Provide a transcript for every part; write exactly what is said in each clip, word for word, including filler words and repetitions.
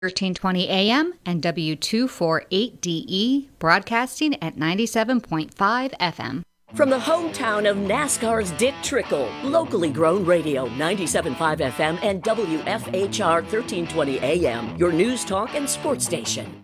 thirteen twenty A M and W two forty-eight D E, broadcasting at ninety-seven point five F M. From the hometown of NASCAR's Dick Trickle, locally grown radio, ninety-seven point five F M and W F H R thirteen twenty A M, your news talk and sports station.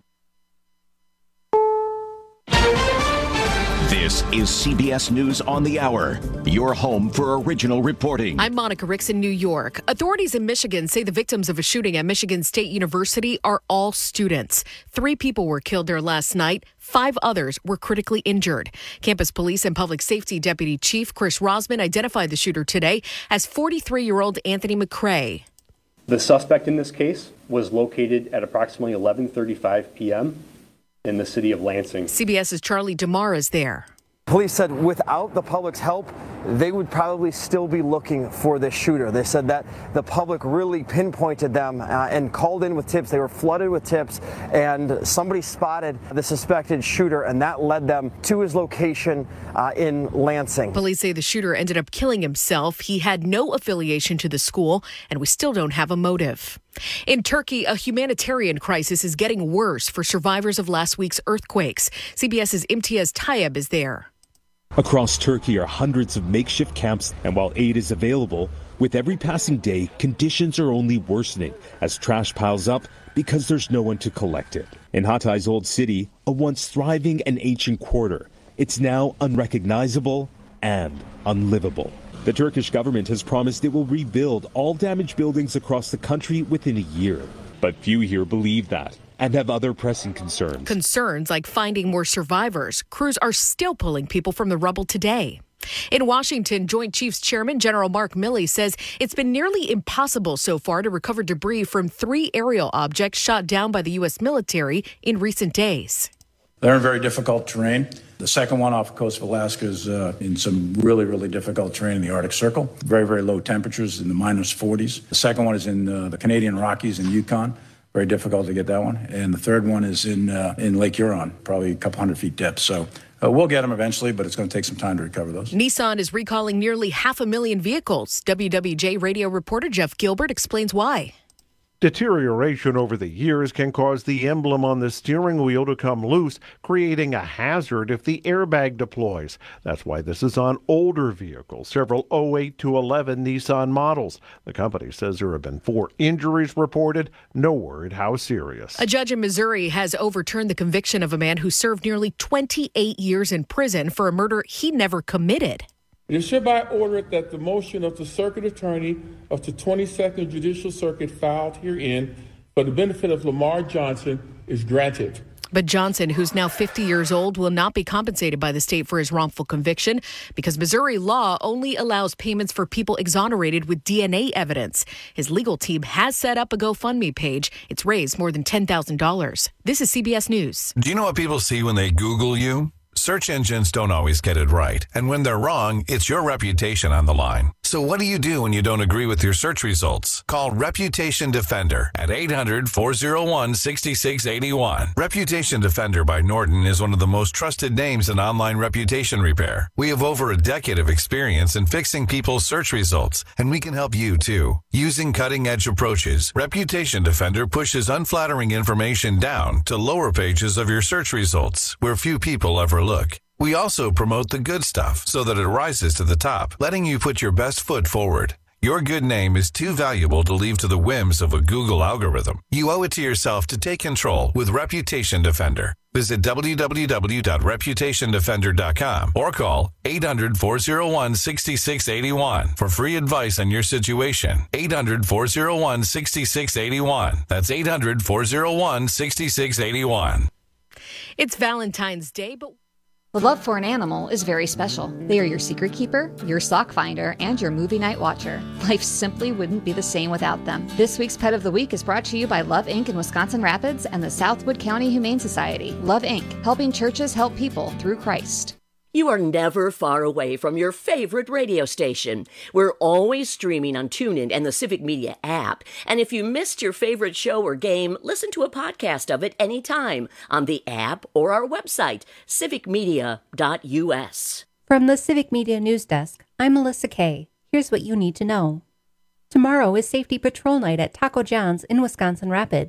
This is C B S News on the Hour, your home for original reporting. I'm Monica Ricks in New York. Authorities in Michigan say the victims of a shooting at Michigan State University are all students. Three people were killed there last night. Five others were critically injured. Campus Police and Public Safety Deputy Chief Chris Rosman identified the shooter today as forty-three-year-old Anthony McCrae. The suspect in this case was located at approximately eleven thirty-five p.m. in the city of Lansing. CBS's Charlie DeMar is there. Police said without the public's help, they would probably still be looking for this shooter. They said that the public really pinpointed them uh, and called in with tips. They were flooded with tips, and somebody spotted the suspected shooter, and that led them to his location uh, in Lansing. Police say the shooter ended up killing himself. He had no affiliation to the school, and we still don't have a motive. In Turkey, a humanitarian crisis is getting worse for survivors of last week's earthquakes. CBS's Imtiaz Tayyab is there. Across Turkey are hundreds of makeshift camps, and while aid is available, with every passing day, conditions are only worsening as trash piles up because there's no one to collect it. In Hatay's old city, a once thriving and ancient quarter, it's now unrecognizable and unlivable. The Turkish government has promised it will rebuild all damaged buildings across the country within a year. But few here believe that and have other pressing concerns. Concerns like finding more survivors. Crews are still pulling people from the rubble today. In Washington, Joint Chiefs Chairman General Mark Milley says it's been nearly impossible so far to recover debris from three aerial objects shot down by the U S military in recent days. They're in very difficult terrain. The second one off the coast of Alaska is uh, in some really, really difficult terrain in the Arctic Circle. Very, very low temperatures in the minus forties. The second one is in uh, the Canadian Rockies in Yukon. Very difficult to get that one. And the third one is in uh, in Lake Huron, probably a couple hundred feet depth. So uh, we'll get them eventually, but it's going to take some time to recover those. Nissan is recalling nearly half a million vehicles. W W J radio reporter Jeff Gilbert explains why. Deterioration over the years can cause the emblem on the steering wheel to come loose, creating a hazard if the airbag deploys. That's why this is on older vehicles, several oh eight to eleven Nissan models. The company says there have been four injuries reported, no word how serious. A judge in Missouri has overturned the conviction of a man who served nearly twenty-eight years in prison for a murder he never committed. It is hereby ordered that the motion of the Circuit Attorney of the twenty-second Judicial Circuit filed herein for the benefit of Lamar Johnson is granted. But Johnson, who's now fifty years old, will not be compensated by the state for his wrongful conviction because Missouri law only allows payments for people exonerated with D N A evidence. His legal team has set up a GoFundMe page. It's raised more than ten thousand dollars. This is C B S News. Do you know what people see when they Google you? Search engines don't always get it right. And when they're wrong, it's your reputation on the line. So what do you do when you don't agree with your search results? Call Reputation Defender at eight hundred, four oh one, six six eight one. Reputation Defender by Norton is one of the most trusted names in online reputation repair. We have over a decade of experience in fixing people's search results, and we can help you too. Using cutting-edge approaches, Reputation Defender pushes unflattering information down to lower pages of your search results, where few people ever look. We also promote the good stuff so that it rises to the top, letting you put your best foot forward. Your good name is too valuable to leave to the whims of a Google algorithm. You owe it to yourself to take control with Reputation Defender. Visit w w w dot reputation defender dot com or call eight hundred, four oh one, six six eight one for free advice on your situation. eight hundred, four oh one, six six eight one. That's eight hundred, four oh one, six six eight one. It's Valentine's Day, but The love for an animal is very special. They are your secret keeper, your sock finder, and your movie night watcher. Life simply wouldn't be the same without them. This week's Pet of the Week is brought to you by Love Incorporated in Wisconsin Rapids and the Southwood County Humane Society. Love Incorporated, helping churches help people through Christ. You are never far away from your favorite radio station. We're always streaming on TuneIn and the Civic Media app. And if you missed your favorite show or game, listen to a podcast of it anytime on the app or our website, civic media dot u s. From the Civic Media News Desk, I'm Melissa Kay. Here's what you need to know. Tomorrow is Safety Patrol Night at Taco John's in Wisconsin Rapids.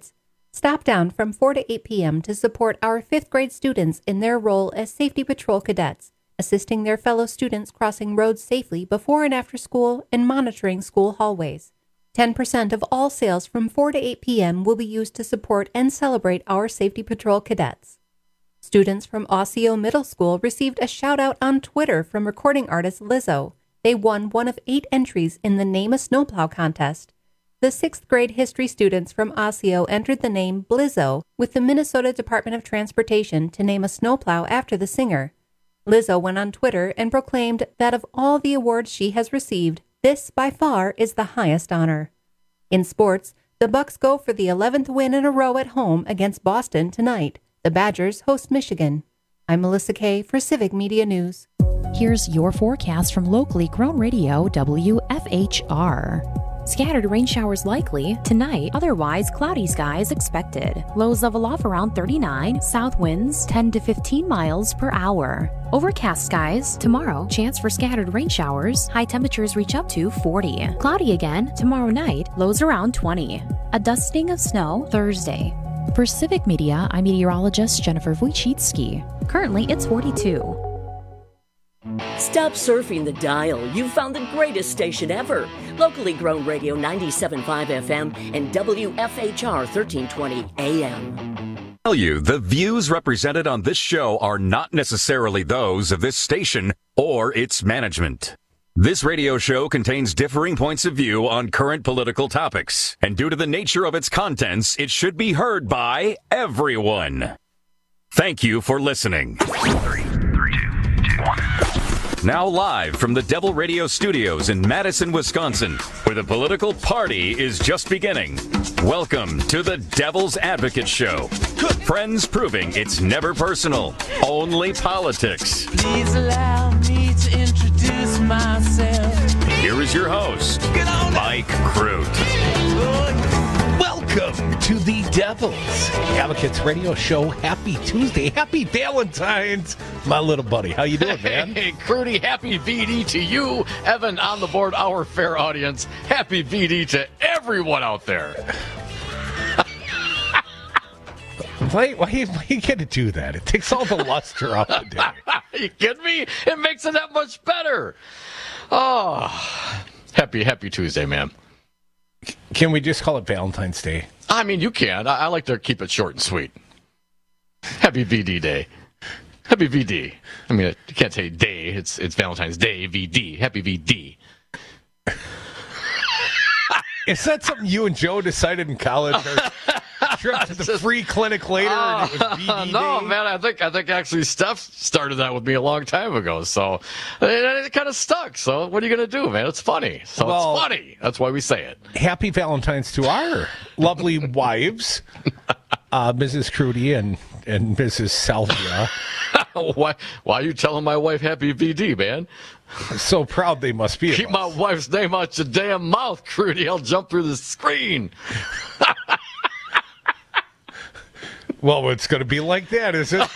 Stop down from four to eight p.m. to support our fifth grade students in their role as Safety Patrol cadets, assisting their fellow students crossing roads safely before and after school and monitoring school hallways. ten percent of all sales from four to eight p.m. will be used to support and celebrate our Safety Patrol cadets. Students from Osseo Middle School received a shout-out on Twitter from recording artist Lizzo. They won one of eight entries in the Name a Snowplow contest. The sixth grade history students from Osseo entered the name Blizzo with the Minnesota Department of Transportation to name a snowplow after the singer. Lizzo went on Twitter and proclaimed that of all the awards she has received, this by far is the highest honor. In sports, the Bucks go for the eleventh win in a row at home against Boston tonight. The Badgers host Michigan. I'm Melissa Kay for Civic Media News. Here's your forecast from locally grown radio W F H R. Scattered rain showers likely tonight, otherwise cloudy skies expected. Lows level off around thirty-nine, south winds ten to fifteen miles per hour. Overcast skies tomorrow, chance for scattered rain showers, high temperatures reach up to forty. Cloudy again tomorrow night, lows around twenty. A dusting of snow Thursday. For Civic Media, I'm meteorologist Jennifer Wojcicki. Currently, it's forty-two. Stop surfing the dial. You've found the greatest station ever. Locally grown radio ninety-seven point five F M and W F H R thirteen twenty A M. Tell you, the views represented on this show are not necessarily those of this station or its management. This radio show contains differing points of view on current political topics, and due to the nature of its contents, it should be heard by everyone. Thank you for listening. Three, three, two, two, one. Now live from the Devil Radio Studios in Madison, Wisconsin, where the political party is just beginning. Welcome to the Devil's Advocate Show. Friends proving it's never personal, only politics. Please allow me to introduce myself. Here is your host, Mike Crute. Welcome to the Devil's Advocates Radio Show. Happy Tuesday. Happy Valentine's, my little buddy. How you doing, man? Hey, Crudy, happy V D to you, Evan, on the board, our fair audience. Happy V D to everyone out there. Why, why, why you got to do that? It takes all the luster out of the day. Are you kidding me? It makes it that much better. Oh, happy, happy Tuesday, man. Can we just call it Valentine's Day? I mean, you can. I, I like to keep it short and sweet. Happy V D Day. Happy V D. I mean, you can't say day. It's it's Valentine's Day, V D. Happy V D. Is that something you and Joe decided in college? Or trip to the just, free clinic later uh, and it was V D No, day? man, I think I think actually Steph started that with me a long time ago. So it, it kind of stuck. So what are you going to do, man? It's funny. So well, it's funny. That's why we say it. Happy Valentine's to our lovely wives, uh, Missus Crudy and, and Missus Salvia. why, why are you telling my wife happy V D, man? I'm so proud they must be. Keep my wife's name out your damn mouth, Crudy. I'll jump through the screen. Well, it's going to be like that, is it?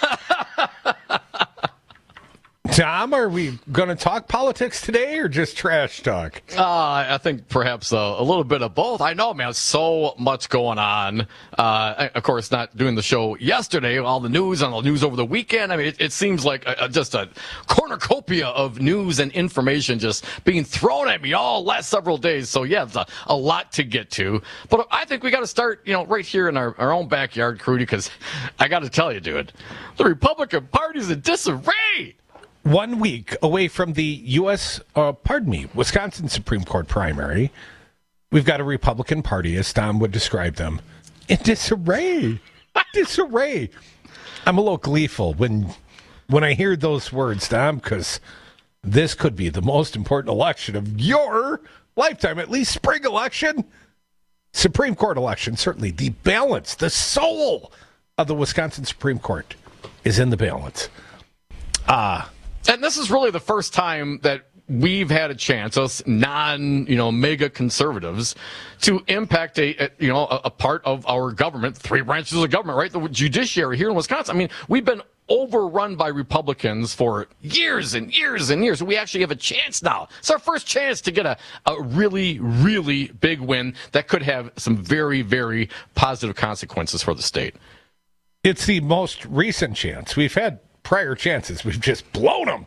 Tom, are we going to talk politics today or just trash talk? Uh, I think perhaps a, a little bit of both. I know, man, so much going on. Uh, of course, not doing the show yesterday, all the news and the news over the weekend. I mean, it, it seems like a, a, just a cornucopia of news and information just being thrown at me all last several days. So, yeah, it's a, a lot to get to. But I think we got to start, you know, right here in our, our own backyard, Crudy, because I got to tell you, dude, the Republican Party's in disarray. One week away from the U S, uh, pardon me, Wisconsin Supreme Court primary, we've got a Republican Party, as Tom would describe them, in disarray. Disarray. I'm a little gleeful when when I hear those words, Tom, because this could be the most important election of your lifetime, at least spring election, Supreme Court election. Certainly the balance, the soul of the Wisconsin Supreme Court is in the balance. Ah. Uh, And this is really the first time that we've had a chance, us non, you know, mega conservatives, to impact a, a you know, a, a part of our government, three branches of government, right? The judiciary here in Wisconsin. I mean, we've been overrun by Republicans for years and years and years. We actually have a chance now. It's our first chance to get a, a really, really big win that could have some very, very positive consequences for the state. It's the most recent chance. We've had prior chances. We've just blown them.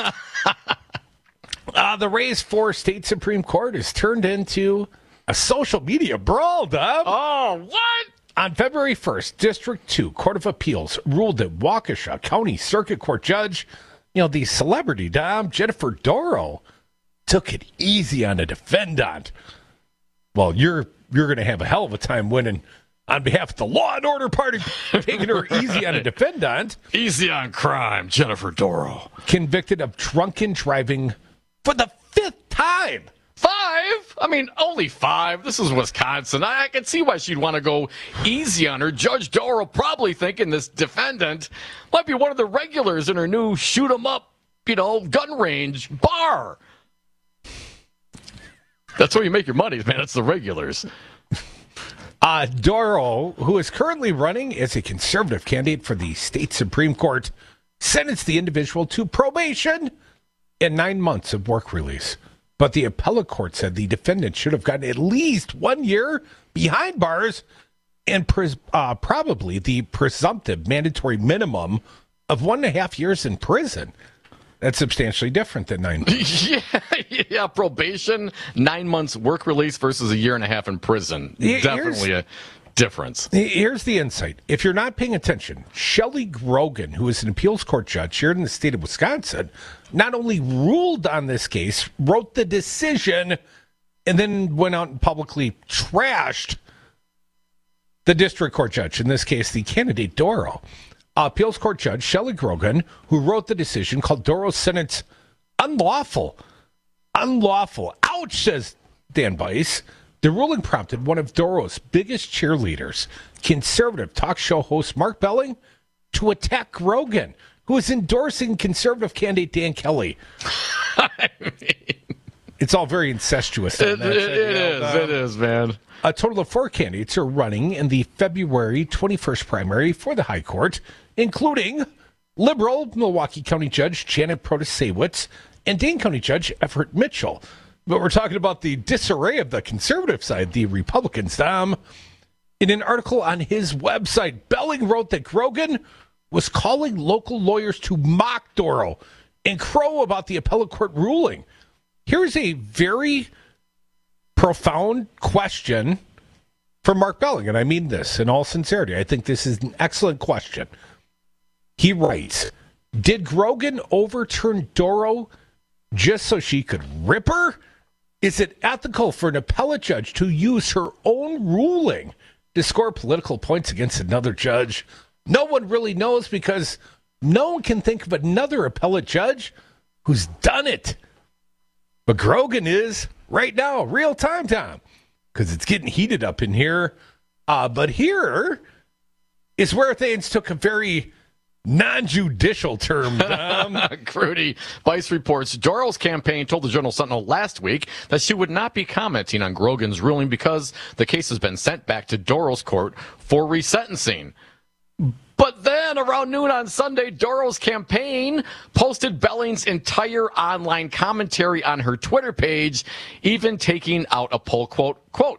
uh, the race for state Supreme Court has turned into a social media brawl, Dub. Oh, what? On February first, District two Court of Appeals ruled that Waukesha County Circuit Court Judge, you know, the celebrity dom, Jennifer Dorow, took it easy on a defendant. Well, you're you're going to have a hell of a time winning on behalf of the Law and Order Party, taking her easy on a defendant. Easy on crime, Jennifer Dorow. Convicted of drunken driving for the fifth time. Five? I mean, only five. This is Wisconsin. I, I can see why she'd want to go easy on her. Judge Dorow probably thinking this defendant might be one of the regulars in her new shoot 'em up, you know, gun range bar. That's where you make your money, man. It's the regulars. Uh, Dorow, who is currently running as a conservative candidate for the state Supreme Court, sentenced the individual to probation and nine months of work release. But the appellate court said the defendant should have gotten at least one year behind bars and pres- uh, probably the presumptive mandatory minimum of one and a half years in prison. That's substantially different than nine months. yeah, yeah, probation, nine months work release versus a year and a half in prison. Here's, Definitely a difference. Here's the insight. If you're not paying attention, Shelley Grogan, who is an appeals court judge here in the state of Wisconsin, not only ruled on this case, wrote the decision, and then went out and publicly trashed the district court judge, in this case, the candidate Dorow. Uh, appeals court judge Shelley Grogan, who wrote the decision, called Dorow's sentence unlawful. Unlawful. Ouch, says Dan Bice. The ruling prompted one of Dorow's biggest cheerleaders, conservative talk show host Mark Belling, to attack Grogan, who is endorsing conservative candidate Dan Kelly. I mean, it's all very incestuous. It, it, it is. Um, it is, man. A total of four candidates are running in the February twenty-first primary for the High Court, including liberal Milwaukee County Judge Janet Protasewicz and Dane County Judge Everett Mitchell. But we're talking about the disarray of the conservative side, the Republicans. Um, in an article on his website, Belling wrote that Grogan was calling local lawyers to mock Dorow and crow about the appellate court ruling. Here's a very profound question for Mark Belling, and I mean this in all sincerity. I think this is an excellent question. He writes, did Grogan overturn Dorow just so she could rip her? Is it ethical for an appellate judge to use her own ruling to score political points against another judge? No one really knows, because no one can think of another appellate judge who's done it. But Grogan is right now, real time, Tom, because it's getting heated up in here. Uh, but here is where things took a very non-judicial term. Um, Crudy. Vice reports Dorow's campaign told the Journal Sentinel last week that she would not be commenting on Grogan's ruling because the case has been sent back to Dorow's court for resentencing. But then around noon on Sunday, Dorow's campaign posted Belling's entire online commentary on her Twitter page, even taking out a poll quote, quote,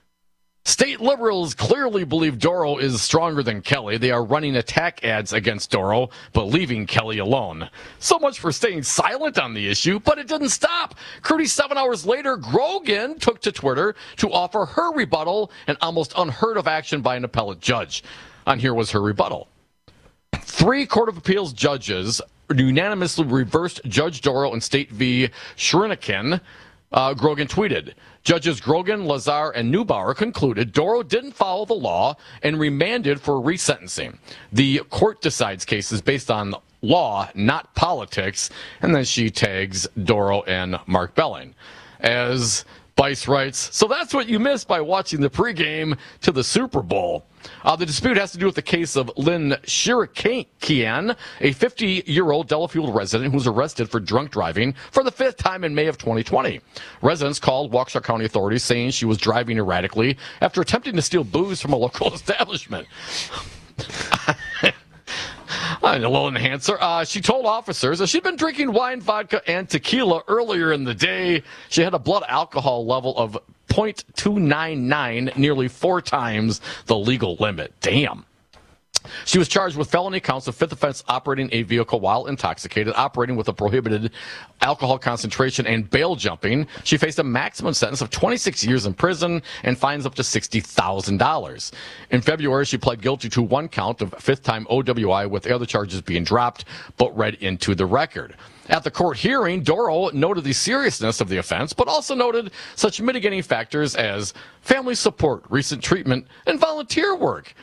state liberals clearly believe Dorow is stronger than Kelly. They are running attack ads against Dorow, but leaving Kelly alone. So much for staying silent on the issue, but it didn't stop. Crudy, seven hours later, Grogan took to Twitter to offer her rebuttal, an almost unheard of action by an appellate judge. On here was her rebuttal. Three Court of Appeals judges unanimously reversed Judge Dorow in State v. Shrinikin. Uh, Grogan tweeted, Judges Grogan, Lazar, and Neubauer concluded Dorow didn't follow the law and remanded for resentencing. The court decides cases based on law, not politics. And then she tags Dorow and Mark Belling. As Bice writes, so that's what you missed by watching the pregame to the Super Bowl. Uh, the dispute has to do with the case of Lynn Shirikian, a fifty-year-old Delafield resident who was arrested for drunk driving for the fifth time in May of twenty twenty. Residents called Waukesha County authorities saying she was driving erratically after attempting to steal booze from a local establishment. A little enhancer. Uh, she told officers that she'd been drinking wine, vodka, and tequila earlier in the day. She had a blood alcohol level of point two nine nine, nearly four times the legal limit. Damn. She was charged with felony counts of fifth offense operating a vehicle while intoxicated, operating with a prohibited alcohol concentration, and bail jumping. She faced a maximum sentence of twenty-six years in prison and fines up to sixty thousand dollars. In February, she pled guilty to one count of fifth-time O W I, with the other charges being dropped but read into the record. At the court hearing, Doro noted the seriousness of the offense, but also noted such mitigating factors as family support, recent treatment, and volunteer work.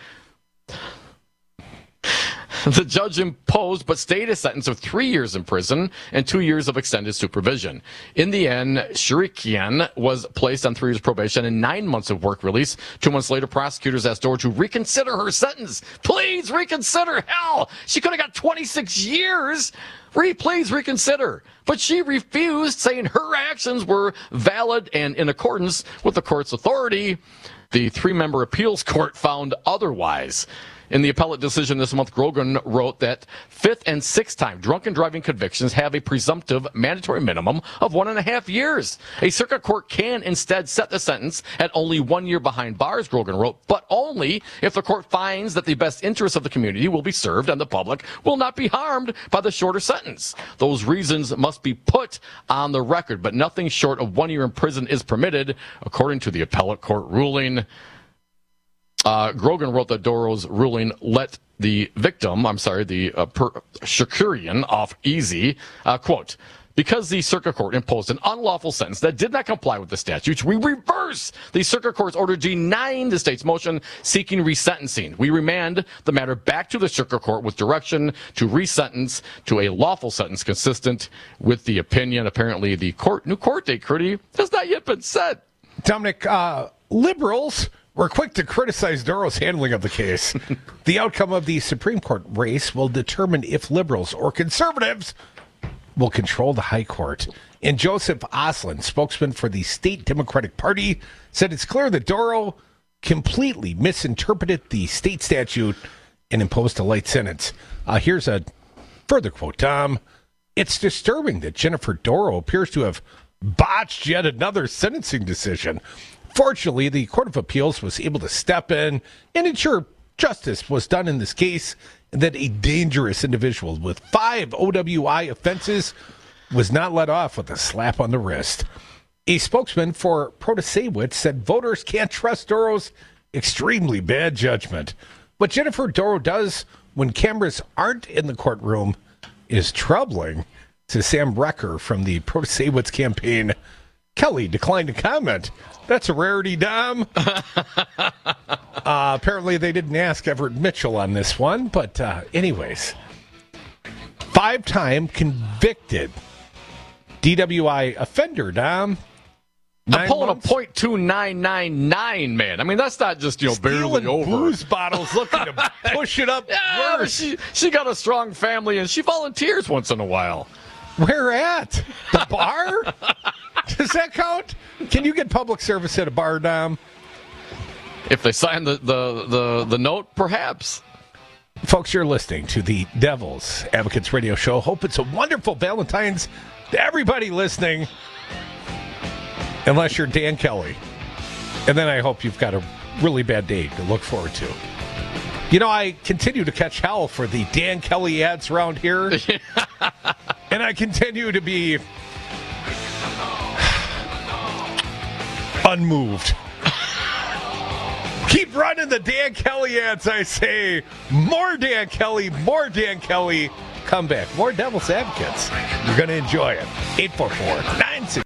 The judge imposed but stayed a sentence of three years in prison and two years of extended supervision. In the end, Shirikian was placed on three years probation and nine months of work release. Two months later, prosecutors asked Doro to reconsider her sentence. Please reconsider. Hell, she could have got twenty-six years. Re, please reconsider. But she refused, saying her actions were valid and in accordance with the court's authority. The three-member appeals court found otherwise. In the appellate decision this month, Grogan wrote that fifth and sixth time drunken driving convictions have a presumptive mandatory minimum of one and a half years. A circuit court can instead set the sentence at only one year behind bars, Grogan wrote, but only if the court finds that the best interests of the community will be served and the public will not be harmed by the shorter sentence. Those reasons must be put on the record, but nothing short of one year in prison is permitted, according to the appellate court ruling. Uh, Grogan wrote that Doro's ruling let the victim, I'm sorry, the uh, per, Shakurian off easy. Uh, quote, because the circuit court imposed an unlawful sentence that did not comply with the statutes, we reverse the circuit court's order denying the state's motion seeking resentencing. We remand the matter back to the circuit court with direction to resentence to a lawful sentence consistent with the opinion. Apparently, the court new court date, Curdy, has not yet been set. Dominic, uh, liberals were quick to criticize Doro's handling of the case. The outcome of the Supreme Court race will determine if liberals or conservatives will control the high court. And Joseph Oslin, spokesman for the state Democratic Party, said it's clear that Doro completely misinterpreted the state statute and imposed a light sentence. Uh, here's a further quote, Tom. It's disturbing that Jennifer Doro appears to have botched yet another sentencing decision. Fortunately, the Court of Appeals was able to step in and ensure justice was done in this case, and that a dangerous individual with five O W I offenses was not let off with a slap on the wrist. A spokesman for Protasewicz said voters can't trust Doro's extremely bad judgment. What Jennifer Doro does when cameras aren't in the courtroom is troubling. To Sam Recker from the Protasewicz campaign, Kelly declined to comment. That's a rarity, Dom. uh, apparently, they didn't ask Everett Mitchell on this one. But uh, anyways, five-time convicted D W I offender, Dom. I'm pulling months? a point two nine nine nine, man. I mean, that's not just, you know, Stealing barely over. booze bottles, looking to push it up yeah, worse. She, she got a strong family, and she volunteers once in a while. Where at? The bar? Does that count? Can you get public service at a bar, Dom? If they sign the, the, the, the note, perhaps. Folks, you're listening to the Devil's Advocates Radio Show. Hope it's a wonderful Valentine's to everybody listening. Unless you're Dan Kelly. And then I hope you've got a really bad day to look forward to. You know, I continue to catch hell for the Dan Kelly ads around here. And I continue to be unmoved. Keep running the Dan Kelly ads, I say. More Dan Kelly, more Dan Kelly. Come back. More Devil's Advocates. You're going to enjoy it. eight four four, nine six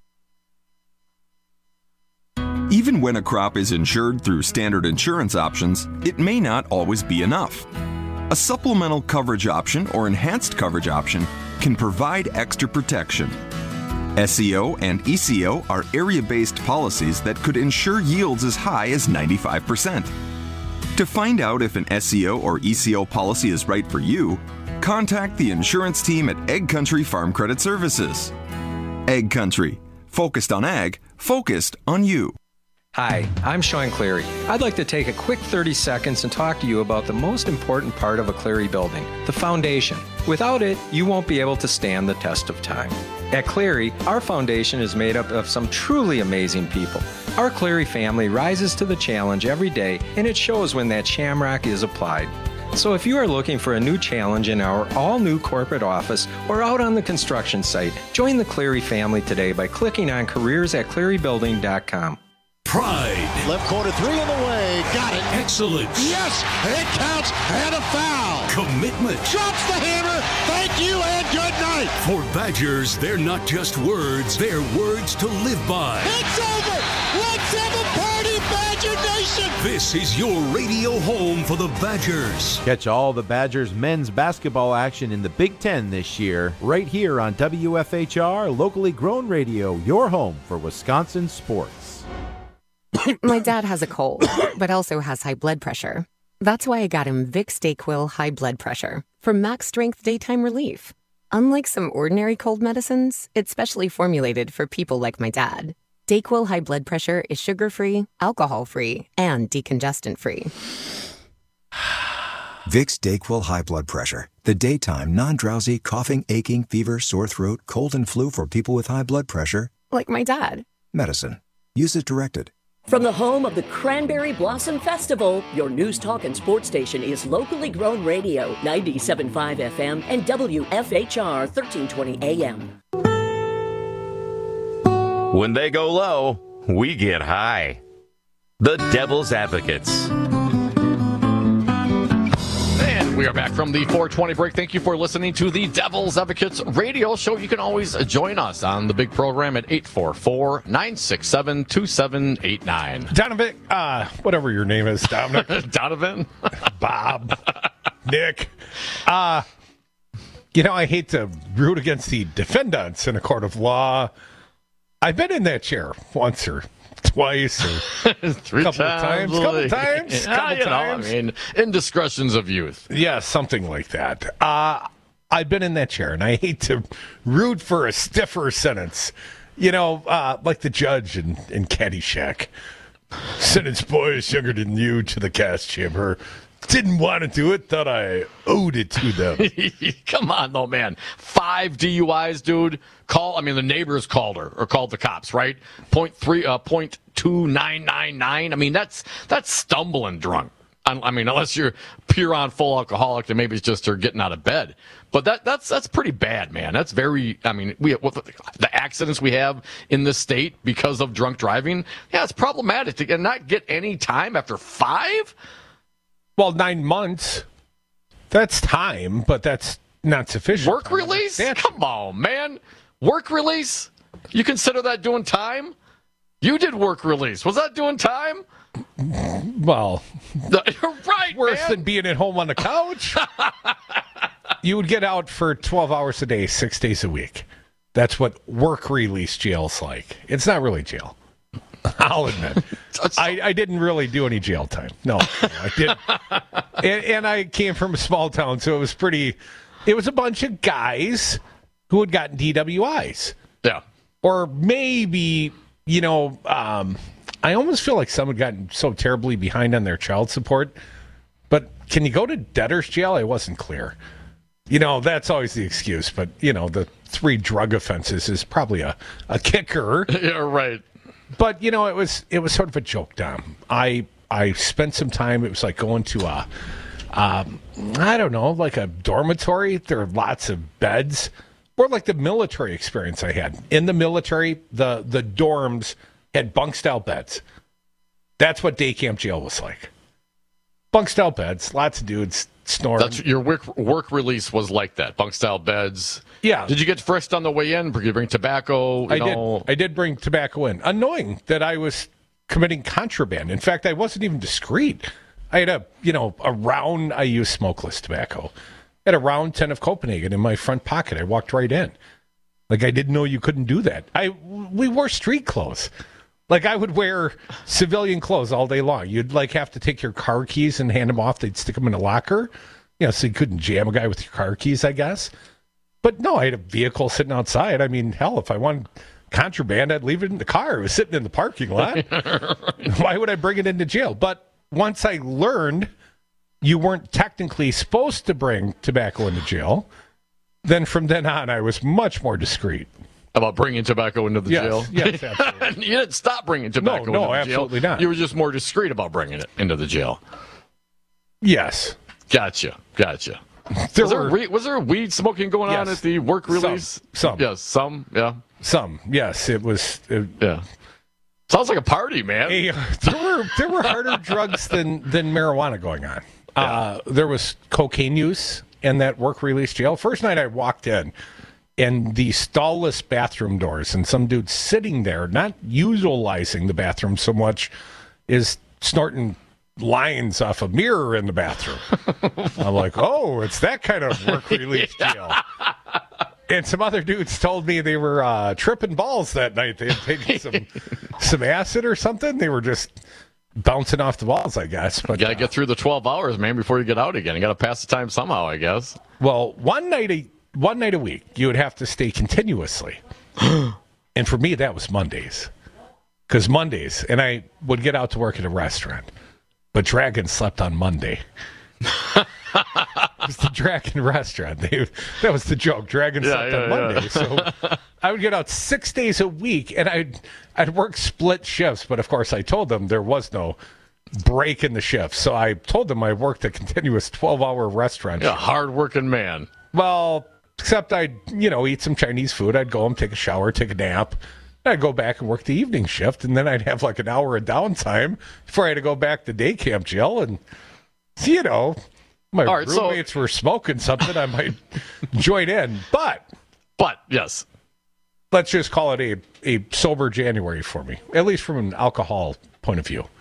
Even when a crop is insured through standard insurance options, it may not always be enough. A supplemental coverage option or enhanced coverage option can provide extra protection. S E O and E C O are area-based policies that could insure yields as high as ninety-five percent. To find out if an S E O or E C O policy is right for you, contact the insurance team at Ag Country Farm Credit Services. Ag Country, focused on ag, focused on you. Hi, I'm Sean Cleary. I'd like to take a quick thirty seconds and talk to you about the most important part of a Cleary building, the foundation. Without it, you won't be able to stand the test of time. At Cleary, our foundation is made up of some truly amazing people. Our Cleary family rises to the challenge every day, and it shows when that shamrock is applied. So if you are looking for a new challenge in our all-new corporate office or out on the construction site, join the Cleary family today by clicking on careers at cleary building dot com. Pride. Left corner three on the way. Got it. Excellence. Yes, it counts. And a foul. Commitment. Drops the hammer. Thank you and good night. For Badgers, they're not just words. They're words to live by. It's over. Let's have a party, Badger Nation. This is your radio home for the Badgers. Catch all the Badgers men's basketball action in the Big Ten this year, right here on W F H R, locally grown radio, your home for Wisconsin sports. My dad has a cold, but also has high blood pressure. That's why I got him Vicks DayQuil High Blood Pressure for max strength daytime relief. Unlike some ordinary cold medicines, it's specially formulated for people like my dad. DayQuil High Blood Pressure is sugar-free, alcohol-free, and decongestant-free. Vicks DayQuil High Blood Pressure. The daytime, non-drowsy, coughing, aching, fever, sore throat, cold, and flu for people with high blood pressure. Like my dad. Medicine. Use as directed. From the home of the Cranberry Blossom Festival, your news, talk, and sports station is locally grown radio, ninety-seven point five F M and W F H R thirteen twenty A M. When they go low, we get high. The Devil's Advocates. And we are back from the four twenty break. Thank you for listening to the Devil's Advocates radio show. You can always join us on the big program at eight four four, nine six seven, two seven eight nine. Donovan, uh, whatever your name is, Dominic. Donovan? Bob. Nick. Uh, you know, I hate to root against the defendants in a court of law. I've been in that chair once or twice or three couple times. Of times. Couple times. Yeah, couple you times. know, I mean, indiscretions of youth. Yeah, something like that. Uh, I've been in that chair, and I hate to root for a stiffer sentence. You know, uh, like the judge in, in Caddyshack. Sentence boys younger than you to the gas chamber. Didn't want to do it, thought I owed it to them. Come on, though, man. Five D U Is, dude. Call, I mean, the neighbors called her, or called the cops, right? Point three, uh, point two nine nine nine. I mean, that's that's stumbling drunk. I, I mean, unless you're pure on full alcoholic, then maybe it's just her getting out of bed. But that that's that's pretty bad, man. That's very, I mean, we what, the accidents we have in this state because of drunk driving, yeah, it's problematic to not get any time after five. Well, nine months, that's time, but that's not sufficient. Work release? Come on, man. Work release? You consider that doing time? You did work release. Was that doing time? Well, you're right, worse man. than being at home on the couch. You would get out for twelve hours a day, six days a week. That's what work release jail's like. It's not really jail. I'll admit. I, I didn't really do any jail time. No, I didn't. and, and I came from a small town, so it was pretty, it was a bunch of guys who had gotten D W Is. Yeah. Or maybe, you know, um, I almost feel like some had gotten so terribly behind on their child support. But can you go to debtor's jail? I wasn't clear. You know, that's always the excuse. But, you know, the three drug offenses is probably a, a kicker. Yeah, right. But, you know, it was it was sort of a joke, Dom. I I spent some time, it was like going to a, um, I don't know, like a dormitory. There are lots of beds. Or like the military experience I had. In the military, the, the dorms had bunk-style beds. That's what day camp jail was like. Bunk-style beds, lots of dudes snoring. That's, your work, work release was like that, bunk-style beds. Yeah. Did you get frisked on the way in? Did you bring tobacco? You I know? did. I did bring tobacco in. Annoying that I was committing contraband. In fact, I wasn't even discreet. I had a, you know, a round, I use smokeless tobacco. I had a round ten of Copenhagen in my front pocket. I walked right in. Like, I didn't know you couldn't do that. I We wore street clothes. Like, I would wear civilian clothes all day long. You'd, like, have to take your car keys and hand them off. They'd stick them in a locker. You know, so you couldn't jam a guy with your car keys, I guess. But no, I had a vehicle sitting outside. I mean, hell, if I wanted contraband, I'd leave it in the car. It was sitting in the parking lot. Why would I bring it into jail? But once I learned you weren't technically supposed to bring tobacco into jail, then from then on, I was much more discreet. About bringing tobacco into the yes, jail? Yes, absolutely. You didn't stop bringing tobacco no, no, into the absolutely jail. not. You were just more discreet about bringing it into the jail. Yes. Gotcha. Gotcha. There was, there were, weed, was there weed smoking going yes, on at the work release? Some. some. Yes, some. Yeah. Some. Yes, it was. It, yeah. Sounds like a party, man. A, there were there were harder drugs than, than marijuana going on. Yeah. Uh, there was cocaine use in that work release jail. First night I walked in, and the stallless bathroom doors, and some dude sitting there, not utilizing the bathroom so much, is snorting lines off a mirror in the bathroom. I'm like, oh, it's that kind of work release jail. And some other dudes told me they were uh, tripping balls that night. They had taken some some acid or something. They were just bouncing off the balls, I guess. But you got to uh, get through the twelve hours, man, before you get out again. You got to pass the time somehow, I guess. Well, one night a one night a week, you would have to stay continuously. And for me, that was Mondays. Because Mondays, and I would get out to work at a restaurant, but Dragon slept on Monday. It was the Dragon restaurant. They, that was the joke. Dragon yeah, slept yeah, on Monday. Yeah. So I would get out six days a week, and I'd, I'd work split shifts. But, of course, I told them there was no break in the shift. So I told them I worked a continuous twelve-hour restaurant Yeah, shift. hard-working man. Well, except I'd, you know, eat some Chinese food. I'd go home, take a shower, take a nap. I'd go back and work the evening shift, and then I'd have like an hour of downtime before I had to go back to day camp jail. And, you know, my right, roommates so, were smoking something, I might join in. But, but yes, let's just call it a, a sober January for me, at least from an alcohol point of view.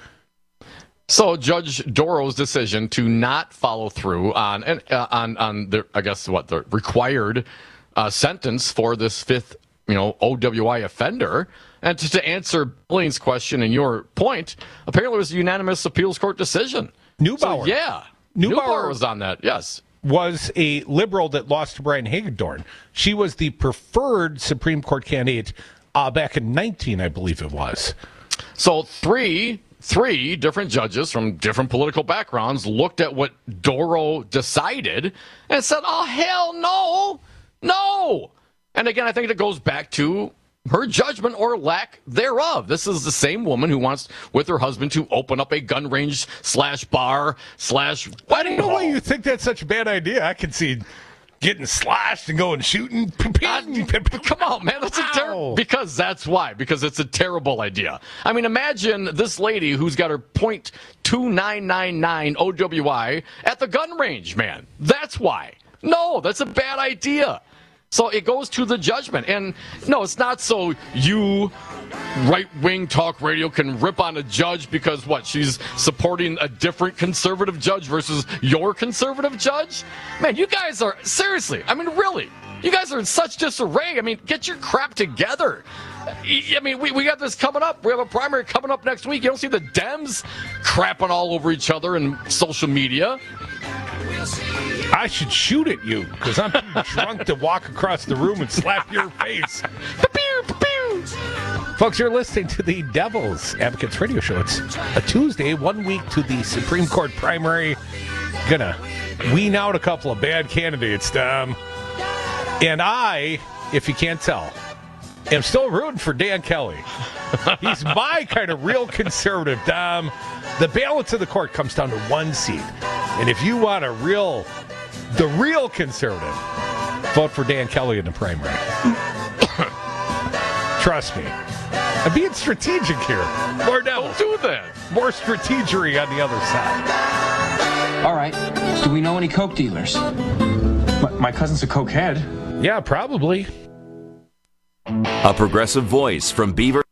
So Judge Doro's decision to not follow through on uh, on on the I guess what the required uh, sentence for this fifth you know O W I offender, and to, to answer Blaine's question and your point, apparently it was a unanimous appeals court decision. Neubauer, so, yeah, Neubauer, Neubauer was on that. Yes, was a liberal that lost to Brian Hagedorn. She was the preferred Supreme Court candidate uh, back in nineteen, I believe it was. So three. Three different judges from different political backgrounds looked at what Doro decided and said, oh, hell no, no. And again, I think it goes back to her judgment or lack thereof. This is the same woman who wants, with her husband, to open up a gun range slash bar slash I don't know why you think that's such a bad idea. I can see getting slashed and going shooting. Uh, come on, man. That's a terrible. Because that's why. Because it's a terrible idea. I mean, imagine this lady who's got her point two nine nine nine O W I at the gun range, man. That's why. No, that's a bad idea. So it goes to the judgment. And no, it's not so you, right-wing talk radio, can rip on a judge because, what, she's supporting a different conservative judge versus your conservative judge? Man, you guys are, seriously, I mean, really, you guys are in such disarray. I mean, get your crap together. I mean, we, we got this coming up. We have a primary coming up next week. You don't see the Dems crapping all over each other in social media. I should shoot at you because I'm too drunk to walk across the room and slap your face. Folks, you're listening to the Devil's Advocates Radio Show. It's a Tuesday, one week to the Supreme Court primary. Gonna wean out a couple of bad candidates, Dom. And I, if you can't tell, am still rooting for Dan Kelly. He's my kind of real conservative, Dom. The balance of the court comes down to one seat. And if you want a real, the real conservative, vote for Dan Kelly in the primary. Trust me. I'm being strategic here. More devils. Don't do that. More strategery on the other side. All right. Do we know any coke dealers? My, my cousin's a cokehead. Yeah, probably. A progressive voice from Beaver.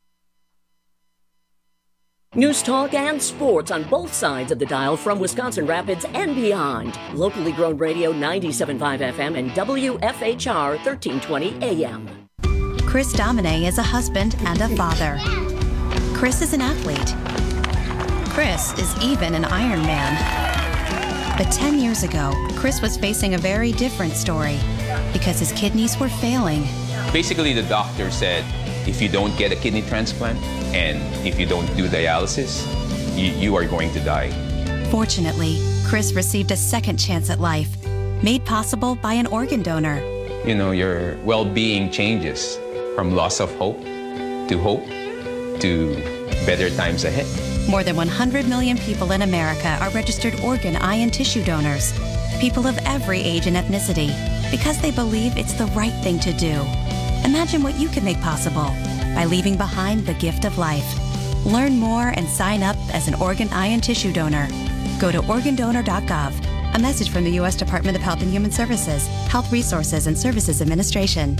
News talk and sports on both sides of the dial from Wisconsin Rapids and beyond. Locally grown radio ninety-seven point five F M and W F H R thirteen twenty A M. Chris Domine is a husband and a father. Chris is an athlete. Chris is even an Iron Man. But ten years ago, Chris was facing a very different story because his kidneys were failing. Basically, the doctor said, if you don't get a kidney transplant and if you don't do dialysis, you, you are going to die. Fortunately, Chris received a second chance at life, made possible by an organ donor. You know, your well-being changes from loss of hope to hope to better times ahead. More than one hundred million people in America are registered organ, eye, and tissue donors. People of every age and ethnicity, because they believe it's the right thing to do. Imagine what you can make possible by leaving behind the gift of life. Learn more and sign up as an organ, eye, and tissue donor. Go to organ donor dot gov. A message from the U S Department of Health and Human Services, Health Resources and Services Administration.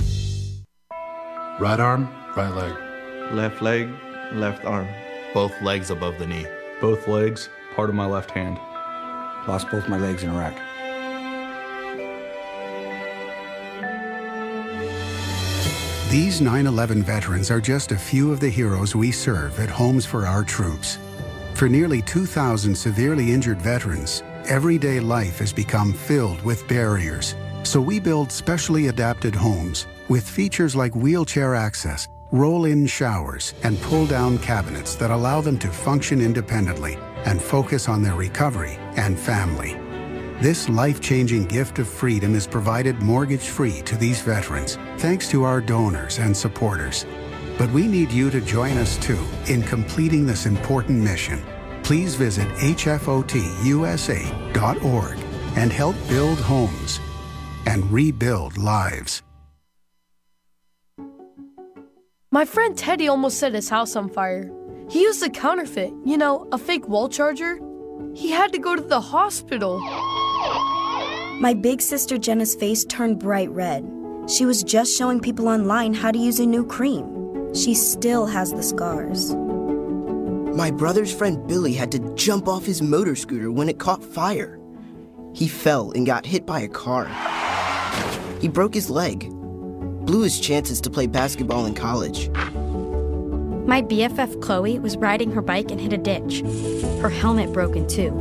Right arm, right leg. Left leg, left arm. Both legs above the knee. Both legs, part of my left hand. Lost both my legs in Iraq. These nine eleven veterans are just a few of the heroes we serve at Homes for Our Troops. For nearly two thousand severely injured veterans, everyday life has become filled with barriers. So we build specially adapted homes with features like wheelchair access, roll-in showers, and pull-down cabinets that allow them to function independently and focus on their recovery and family. This life-changing gift of freedom is provided mortgage-free to these veterans, thanks to our donors and supporters. But we need you to join us too in completing this important mission. Please visit H F O T U S A dot org and help build homes and rebuild lives. My friend Teddy almost set his house on fire. He used a counterfeit, you know, a fake wall charger. He had to go to the hospital. My big sister Jenna's face turned bright red. She was just showing people online how to use a new cream. She still has the scars. My brother's friend Billy had to jump off his motor scooter when it caught fire. He fell and got hit by a car. He broke his leg. Blew his chances to play basketball in college. My B F F Chloe was riding her bike and hit a ditch. Her helmet broke in two.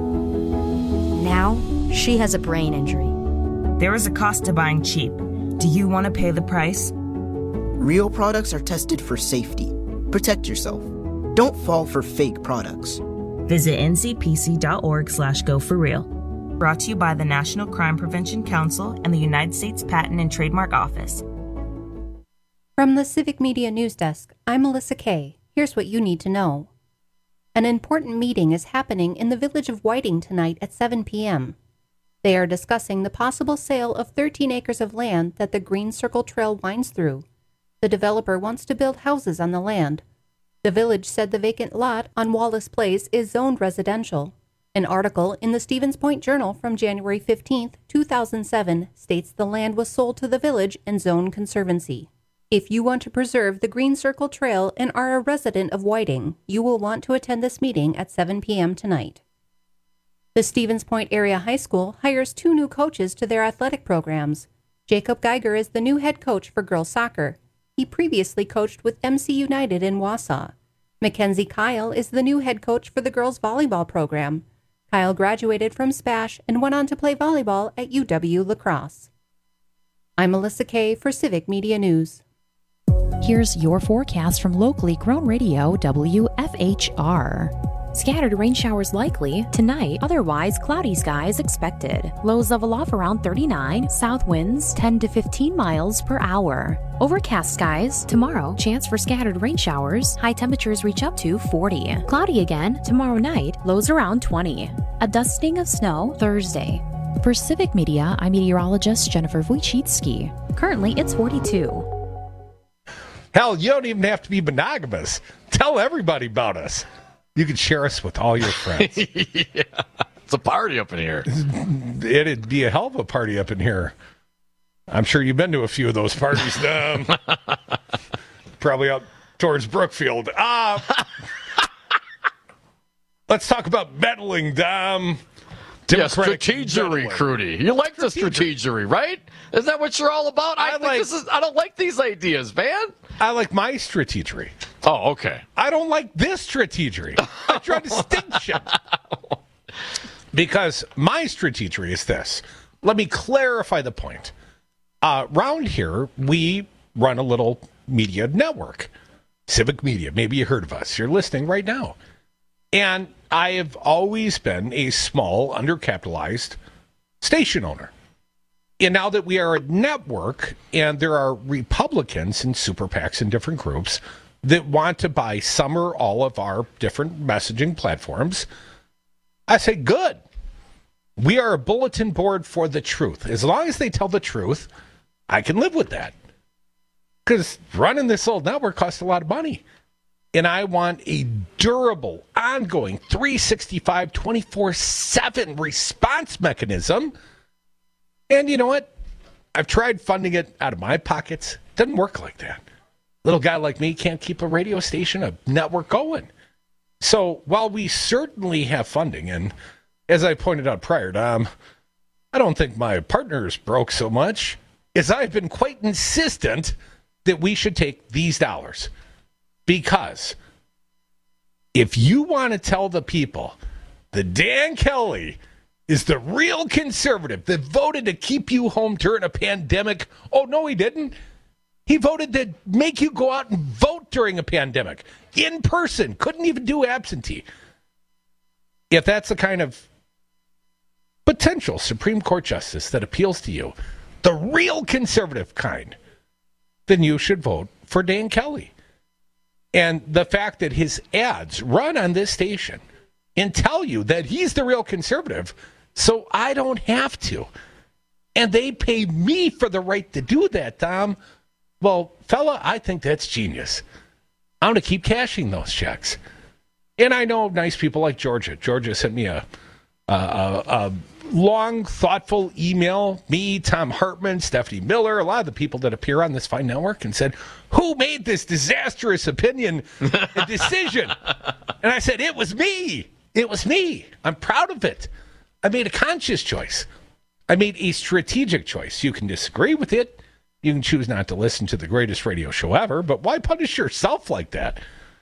Now, she has a brain injury. There is a cost to buying cheap. Do you want to pay the price? Real products are tested for safety. Protect yourself. Don't fall for fake products. Visit N C P C dot org slash go for real. Brought to you by the National Crime Prevention Council and the United States Patent and Trademark Office. From the Civic Media News Desk, I'm Melissa Kay. Here's what you need to know. An important meeting is happening in the village of Whiting tonight at seven p.m. They are discussing the possible sale of thirteen acres of land that the Green Circle Trail winds through. The developer wants to build houses on the land. The village said the vacant lot on Wallace Place is zoned residential. An article in the Stevens Point Journal from January fifteenth, two thousand seven states the land was sold to the village and zoned conservancy. If you want to preserve the Green Circle Trail and are a resident of Whiting, you will want to attend this meeting at seven p.m. tonight. The Stevens Point Area High School hires two new coaches to their athletic programs. Jacob Geiger is the new head coach for girls soccer. He previously coached with M C United in Wausau. Mackenzie Kyle is the new head coach for the girls volleyball program. Kyle graduated from Spash and went on to play volleyball at U W La Crosse. I'm Melissa Kay for Civic Media News. Here's your forecast from locally grown radio W F H R. Scattered rain showers likely tonight, otherwise cloudy skies expected. Lows level off around thirty-nine, south winds ten to fifteen miles per hour. Overcast skies tomorrow, chance for scattered rain showers, high temperatures reach up to forty. Cloudy again tomorrow night, lows around twenty. A dusting of snow Thursday. For Civic Media, I'm meteorologist Jennifer Wojcicki. Currently, it's forty-two. Hell, you don't even have to be monogamous. Tell everybody about us. You can share us with all your friends. Yeah, it's a party up in here. It'd be a hell of a party up in here. I'm sure you've been to a few of those parties. Um, probably out towards Brookfield. Ah, let's talk about meddling, Dom. Yeah, strategery, Crudy. You like the strategery, right? Is that what you're all about? I, I think like, this is. I don't like these ideas, man. I like my strategery. Oh, okay. I don't like this strategery. I draw distinction. Because my strategery is this. Let me clarify the point. Uh, round here, we run a little Media Network. Civic Media. Maybe you heard of us. You're listening right now. And I have always been a small, undercapitalized station owner. And now that we are a network and there are Republicans and super PACs and different groups that want to buy some or all of our different messaging platforms, I say, good. We are a bulletin board for the truth. As long as they tell the truth, I can live with that. Because running this old network costs a lot of money. And I want a durable, ongoing, three sixty-five, twenty-four seven response mechanism. And you know what? I've tried funding it out of my pockets. It doesn't work like that. Little guy like me can't keep a radio station, a network going. So while we certainly have funding, and as I pointed out prior, Dom, I don't think my partner's broke so much, as I've been quite insistent that we should take these dollars. Because if you want to tell the people that Dan Kelly is the real conservative that voted to keep you home during a pandemic, oh, no, he didn't. He voted to make you go out and vote during a pandemic in person. Couldn't even do absentee. If that's the kind of potential Supreme Court justice that appeals to you, the real conservative kind, then you should vote for Dan Kelly. And the fact that his ads run on this station and tell you that he's the real conservative, so I don't have to. And they pay me for the right to do that, Tom. Well, fella, I think that's genius. I'm going to keep cashing those checks. And I know nice people like Georgia. Georgia sent me a, a, a, a long, thoughtful email. Me, Tom Hartman, Stephanie Miller, a lot of the people that appear on this fine network, and said, who made this disastrous opinion decision? And I said, it was me. It was me. I'm proud of it. I made a conscious choice. I made a strategic choice. You can disagree with it. You can choose not to listen to the greatest radio show ever, but why punish yourself like that?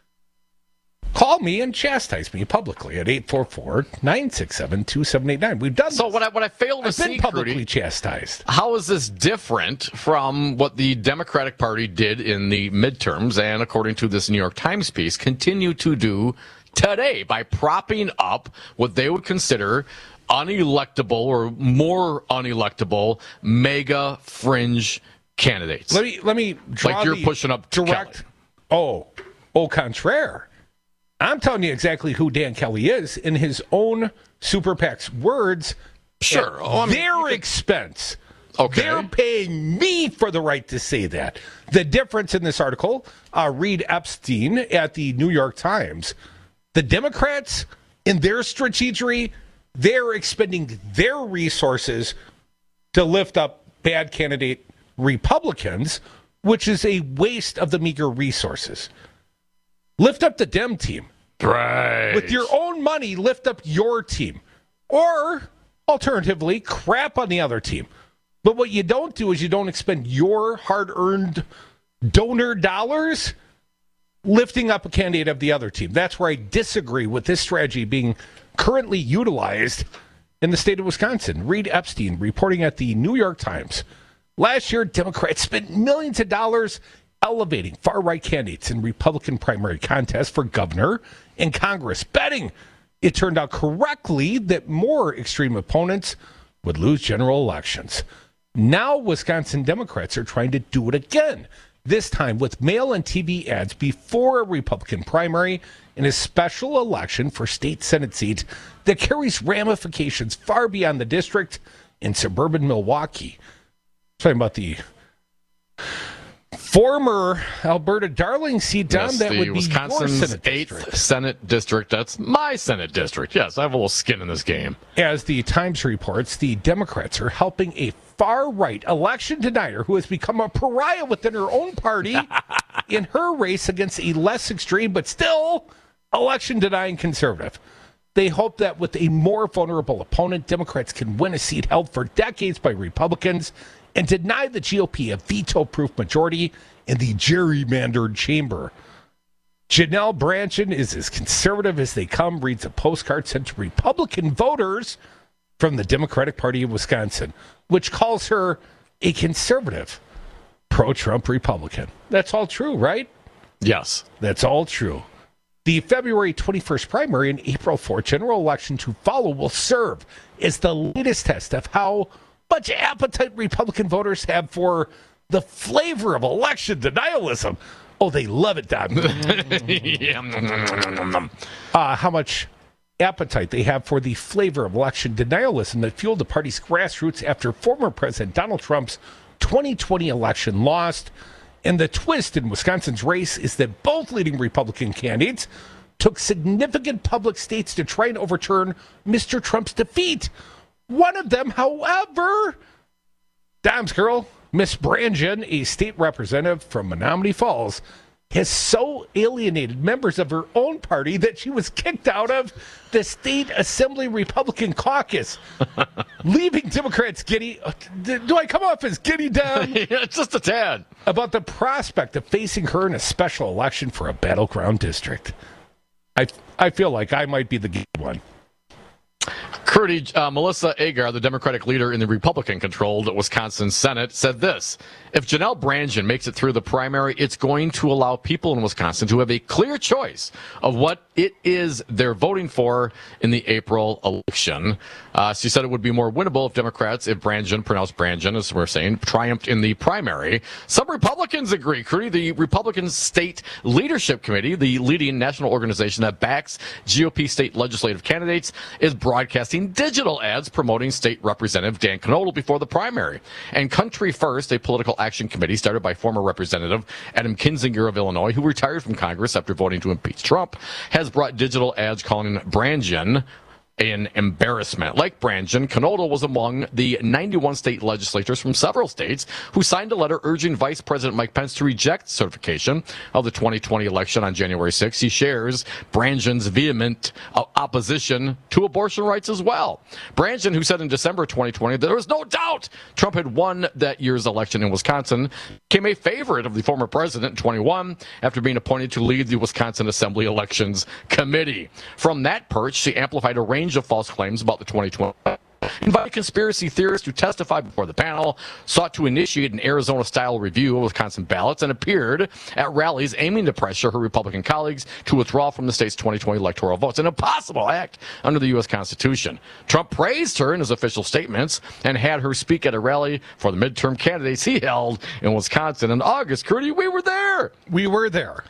Call me and chastise me publicly at eight four four, nine six seven, two seven eight nine. We've done So this. what I, what I failed to I've see, been publicly Rudy, chastised. How is this different from what the Democratic Party did in the midterms and, according to this New York Times piece, continue to do today by propping up what they would consider unelectable or more unelectable mega fringe candidates? Let me let me draw like you're the pushing up direct. Kelly. Oh, au contraire. I'm telling you exactly who Dan Kelly is in his own Super PAC's words. Sure. At Oh, I mean, their expense. Okay. They're paying me for the right to say that. The difference in this article, uh, Reed Epstein at the New York Times, the Democrats, in their strategy, they're expending their resources to lift up bad candidate Republicans, which is a waste of the meager resources. Lift up the Dem team. Right. With your own money, lift up your team. Or, alternatively, crap on the other team. But what you don't do is you don't expend your hard-earned donor dollars lifting up a candidate of the other team. That's where I disagree with this strategy being currently utilized in the state of Wisconsin. Reed Epstein reporting at the New York Times. Last year, Democrats spent millions of dollars elevating far-right candidates in Republican primary contests for governor and Congress, betting it turned out correctly that more extreme opponents would lose general elections. Now Wisconsin Democrats are trying to do it again, this time with mail and T V ads before a Republican primary in a special election for state Senate seat that carries ramifications far beyond the district in suburban Milwaukee. Talking about the former Alberta Darling seat, Don, Yes, that the would be Wisconsin's your Senate eighth district. Senate district. That's my Senate district. Yes, I have a little skin in this game. As the Times reports, the Democrats are helping a far-right election denier who has become a pariah within her own party in her race against a less extreme but still election-denying conservative. They hope that with a more vulnerable opponent, Democrats can win a seat held for decades by Republicans and deny the G O P a veto-proof majority in the gerrymandered chamber. Janelle Brandtjen is as conservative as they come, reads a postcard sent to Republican voters from the Democratic Party of Wisconsin, which calls her a conservative, pro-Trump Republican. That's all true, right? Yes. That's all true. The February twenty-first primary and April fourth general election to follow will serve as the latest test of how much appetite Republican voters have for the flavor of election denialism. Oh, they love it, Don. uh, how much appetite they have for the flavor of election denialism that fueled the party's grassroots after former President Donald Trump's twenty twenty election lost. And the twist in Wisconsin's race is that both leading Republican candidates took significant public states to try and overturn Mister Trump's defeat. One of them, however, Dom's girl, Miss Brangen, a state representative from Menominee Falls, has so alienated members of her own party that she was kicked out of the state assembly Republican caucus, leaving Democrats giddy. Do I come off as giddy, Dom? Yeah, just a tad. About the prospect of facing her in a special election for a battleground district. I, I feel like I might be the giddy one. Curdy, uh, Melissa Agar, the Democratic leader in the Republican-controlled Wisconsin Senate, said this: if Janelle Brangen makes it through the primary, it's going to allow people in Wisconsin to have a clear choice of what it is they're voting for in the April election. Uh, she said it would be more winnable if Democrats, if Brangen, pronounced Brangen, as we're saying, triumphed in the primary. Some Republicans agree. Curdy, the Republican State Leadership Committee, the leading national organization that backs G O P state legislative candidates, is broadcasting digital ads promoting State Representative Dan Knodl before the primary. And Country First, a political action committee started by former Representative Adam Kinzinger of Illinois, who retired from Congress after voting to impeach Trump, has brought digital ads calling Brangen an embarrassment. Like Brangen, Knodl was among the ninety-one state legislators from several states who signed a letter urging Vice President Mike Pence to reject certification of the twenty twenty election on January sixth. He shares Brangen's vehement uh, opposition to abortion rights as well. Brangen, who said in December twenty twenty that there was no doubt Trump had won that year's election in Wisconsin, became a favorite of the former president in twenty-one after being appointed to lead the Wisconsin Assembly Elections Committee. From that perch, she amplified a range of false claims about the twenty twenty, invited conspiracy theorists to testify before the panel, sought to initiate an Arizona-style review of Wisconsin ballots, and appeared at rallies aiming to pressure her Republican colleagues to withdraw from the state's twenty twenty electoral votes, an impossible act under the U S Constitution. Trump praised her in his official statements and had her speak at a rally for the midterm candidates he held in Wisconsin in August. Curdy, we were there. We were there.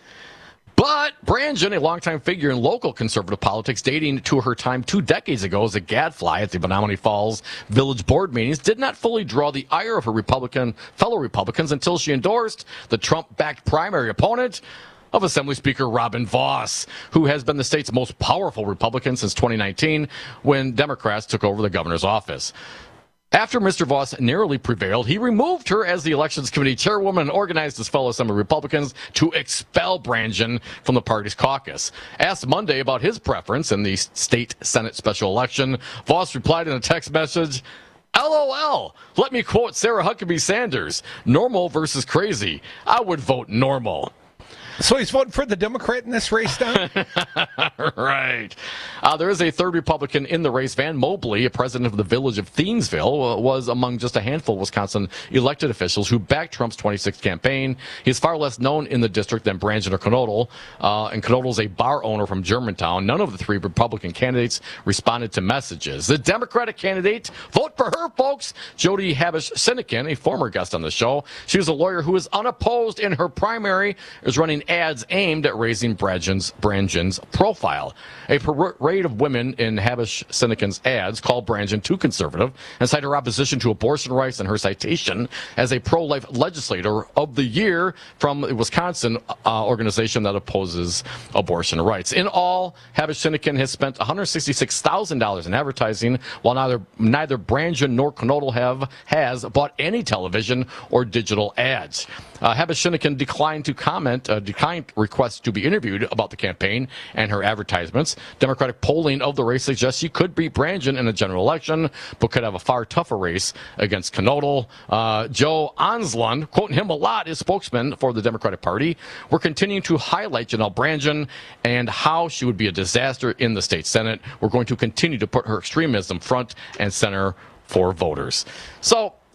But Brangen, a longtime figure in local conservative politics, dating to her time two decades ago as a gadfly at the Menominee Falls Village Board meetings, did not fully draw the ire of her Republican fellow Republicans until she endorsed the Trump-backed primary opponent of Assembly Speaker Robin Vos, who has been the state's most powerful Republican since twenty nineteen, when Democrats took over the governor's office. After Mister Vos narrowly prevailed, he removed her as the Elections Committee chairwoman and organized his fellow Assembly Republicans to expel Brangen from the party's caucus. Asked Monday about his preference in the state Senate special election, Vos replied in a text message, LOL, let me quote Sarah Huckabee Sanders, normal versus crazy. I would vote normal. So he's voting for the Democrat in this race, Don? Right. Uh, there is a third Republican in the race. Van Mobley, a president of the village of Thiensville, uh, was among just a handful of Wisconsin elected officials who backed Trump's twenty-sixth campaign. He's far less known in the district than Brangen or Knodl, uh, and Knodl's a bar owner from Germantown. None of the three Republican candidates responded to messages. The Democratic candidate, vote for her, folks, Jody Habush-Sinekin, a former guest on the show. She was a lawyer who is unopposed in her primary, is running ads aimed at raising Brangen's, Brangen's profile. A parade of women in Habush-Sinekin's ads called Brangen too conservative and cite her opposition to abortion rights and her citation as a pro-life legislator of the year from the Wisconsin uh, organization that opposes abortion rights. In all, Habush-Sinekin has spent one hundred sixty-six thousand dollars in advertising, while neither neither Brangen nor Knodl have has bought any television or digital ads. Uh, Habush-Sinekin declined to comment, uh, declined requests to be interviewed about the campaign and her advertisements. Democratic polling of the race suggests she could beat Brangen in a general election, but could have a far tougher race against Knodl. Uh, Joe Onslund, quoting him a lot, is spokesman for the Democratic Party. We're continuing to highlight Janelle Brangen and how she would be a disaster in the state Senate. We're going to continue to put her extremism front and center for voters. So,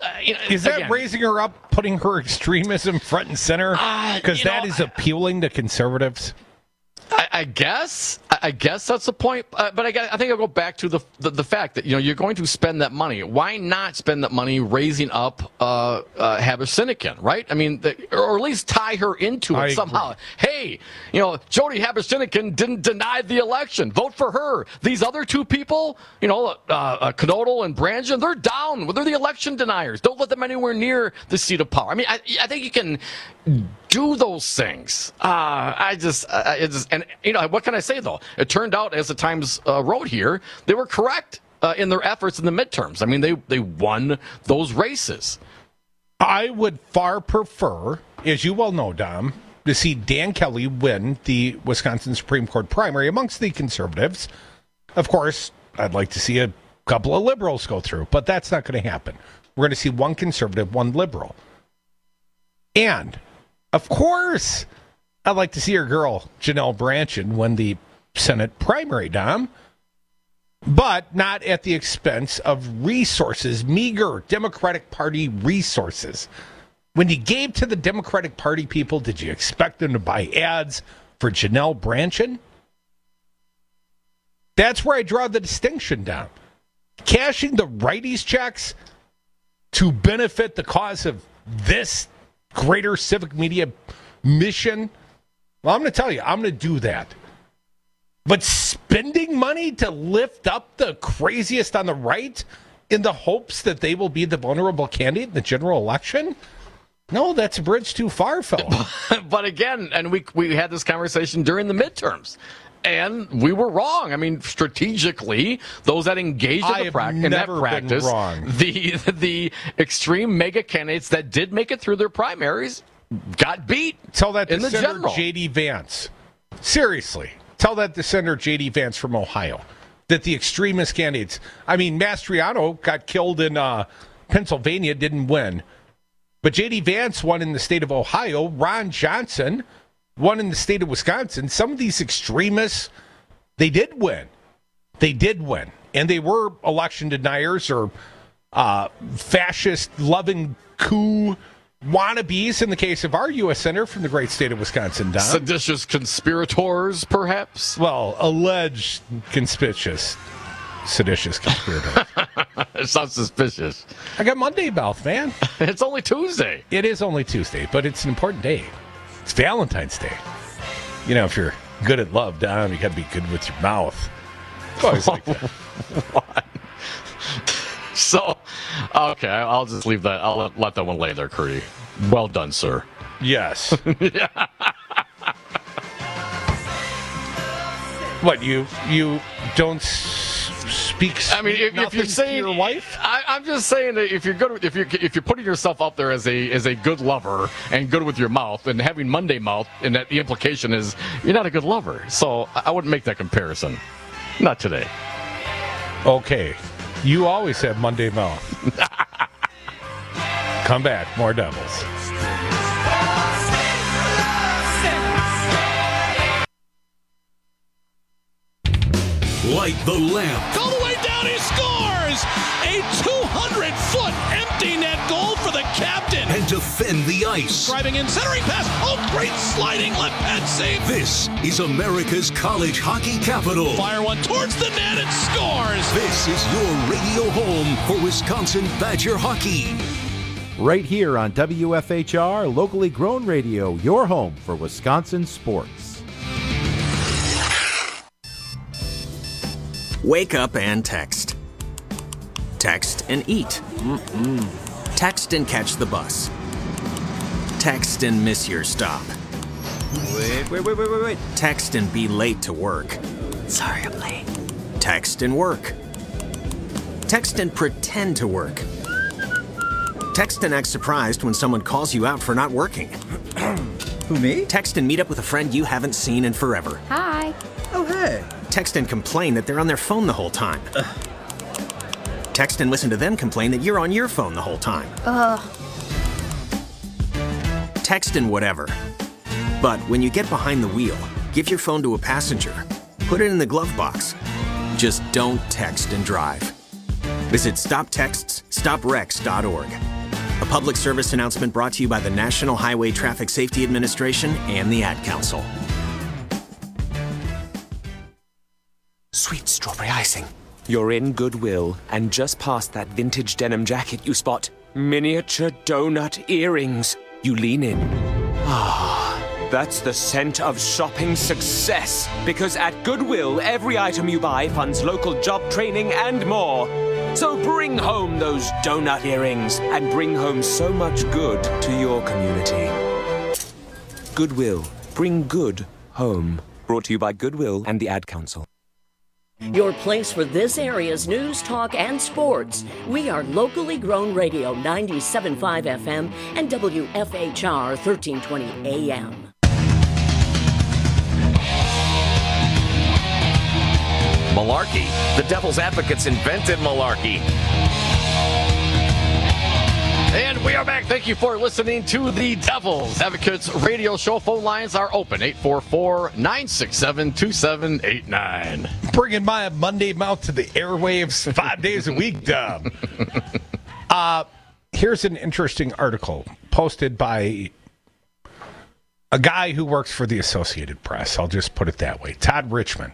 uh, you know, is that again, raising her up, putting her extremism front and center? Because uh, that know, is appealing to conservatives. I, I guess, I guess that's the point. Uh, but I, guess, I think I'll go back to the, the the fact that you know you're going to spend that money. Why not spend that money raising up uh, uh, Haber Sinekin, right? I mean, the, or at least tie her into it I somehow. agree. Hey, you know, Jody Haber Sinekin didn't deny the election. Vote for her. These other two people, you know, uh, uh, Knodel and Brangen, they're down. They're the election deniers. Don't let them anywhere near the seat of power. I mean, I, I think you can do those things. Uh, I just, uh, it just, and you know, what can I say though? It turned out, as the Times uh, wrote here, they were correct uh, in their efforts in the midterms. I mean, they they won those races. I would far prefer, as you well know, Dom, to see Dan Kelly win the Wisconsin Supreme Court primary amongst the conservatives. Of course, I'd like to see a couple of liberals go through, but that's not going to happen. We're going to see one conservative, one liberal. And, of course, I'd like to see our girl, Janelle Branchen, win the Senate primary, Dom, but not at the expense of resources, meager Democratic Party resources. When you gave to the Democratic Party people, did you expect them to buy ads for Janelle Branchen? That's where I draw the distinction down. Cashing the righties checks to benefit the cause of this greater civic media mission, well, I'm going to tell you, I'm going to do that. But spending money to lift up the craziest on the right in the hopes that they will be the vulnerable candidate in the general election? No, that's a bridge too far, fella. But again, and we we had this conversation during the midterms, and we were wrong. I mean, strategically, those that engaged in, the pra- in that practice, wrong. the the extreme mega candidates that did make it through their primaries got beat. Tell that to in the Senator general. J D Vance. Seriously. Tell that to Senator J D Vance from Ohio. That the extremist candidates, I mean, Mastriano got killed in uh, Pennsylvania, didn't win. But J D Vance won in the state of Ohio. Ron Johnson won in the state of Wisconsin. Some of these extremists, they did win. They did win. And they were election deniers or uh, fascist-loving coup wannabes in the case of our U S Senator from the great state of Wisconsin, Don. Seditious conspirators, perhaps? Well, alleged conspicuous, seditious conspirators. It sounds suspicious. I got Monday mouth, man. It's only Tuesday. It is only Tuesday, but it's an important day. It's Valentine's Day. You know, if you're good at love, Don, you got to be good with your mouth. It's always like that. What? So, okay, I'll just leave that. I'll let, let that one lay there, Curry. Well done, sir. Yes. Yeah. What, you you don't s- speak? I mean, if, if you're saying to your wife, I, I'm just saying that if you're good, with, if you're if you're putting yourself up there as a as a good lover and good with your mouth and having Monday mouth, and that the implication is you're not a good lover. So I wouldn't make that comparison. Not today. Okay. You always have Monday mouth. Come back, more Devils. Light the lamp. All the way down, he scores! A two hundred foot empty net goal for the captain. And defend the ice. Driving in, centering pass. Oh, great sliding left pad save. This is America's college hockey capital. Fire one towards the net and scores. This is your radio home for Wisconsin Badger hockey. Right here on W F H R, locally grown radio, your home for Wisconsin sports. Wake up and text. Text and eat. Mm-mm. Text and catch the bus. Text and miss your stop. Wait, wait, wait, wait, wait, wait. Text and be late to work. Sorry, I'm late. Text and work. Text and pretend to work. Text and act surprised when someone calls you out for not working. Who, me? Text and meet up with a friend you haven't seen in forever. Hi. Oh, hey. Text and complain that they're on their phone the whole time. Ugh. Text and listen to them complain that you're on your phone the whole time. Ugh. Text and whatever. But when you get behind the wheel, give your phone to a passenger. Put it in the glove box. Just don't text and drive. Visit stop texts stop wrecks dot org. A public service announcement brought to you by the National Highway Traffic Safety Administration and the Ad Council. Sweet strawberry icing. You're in Goodwill, and just past that vintage denim jacket you spot miniature donut earrings. You lean in. Ah, that's the scent of shopping success. Because at Goodwill, every item you buy funds local job training and more. So bring home those donut earrings and bring home so much good to your community. Goodwill. Bring good home. Brought to you by Goodwill and the Ad Council. Your place for this area's news, talk, and sports. We are locally grown radio ninety-seven point five F M and W F H R thirteen twenty A M. Malarkey. The Devil's Advocates invented malarkey. And we are back. Thank you for listening to the Devil's Advocates radio show. Phone lines are open. eight four four, nine six seven, two seven eight nine. Bringing my Monday mouth to the airwaves five days a week, Dom. Uh, here's an interesting article posted by a guy who works for the Associated Press. I'll just put it that way. Todd Richmond.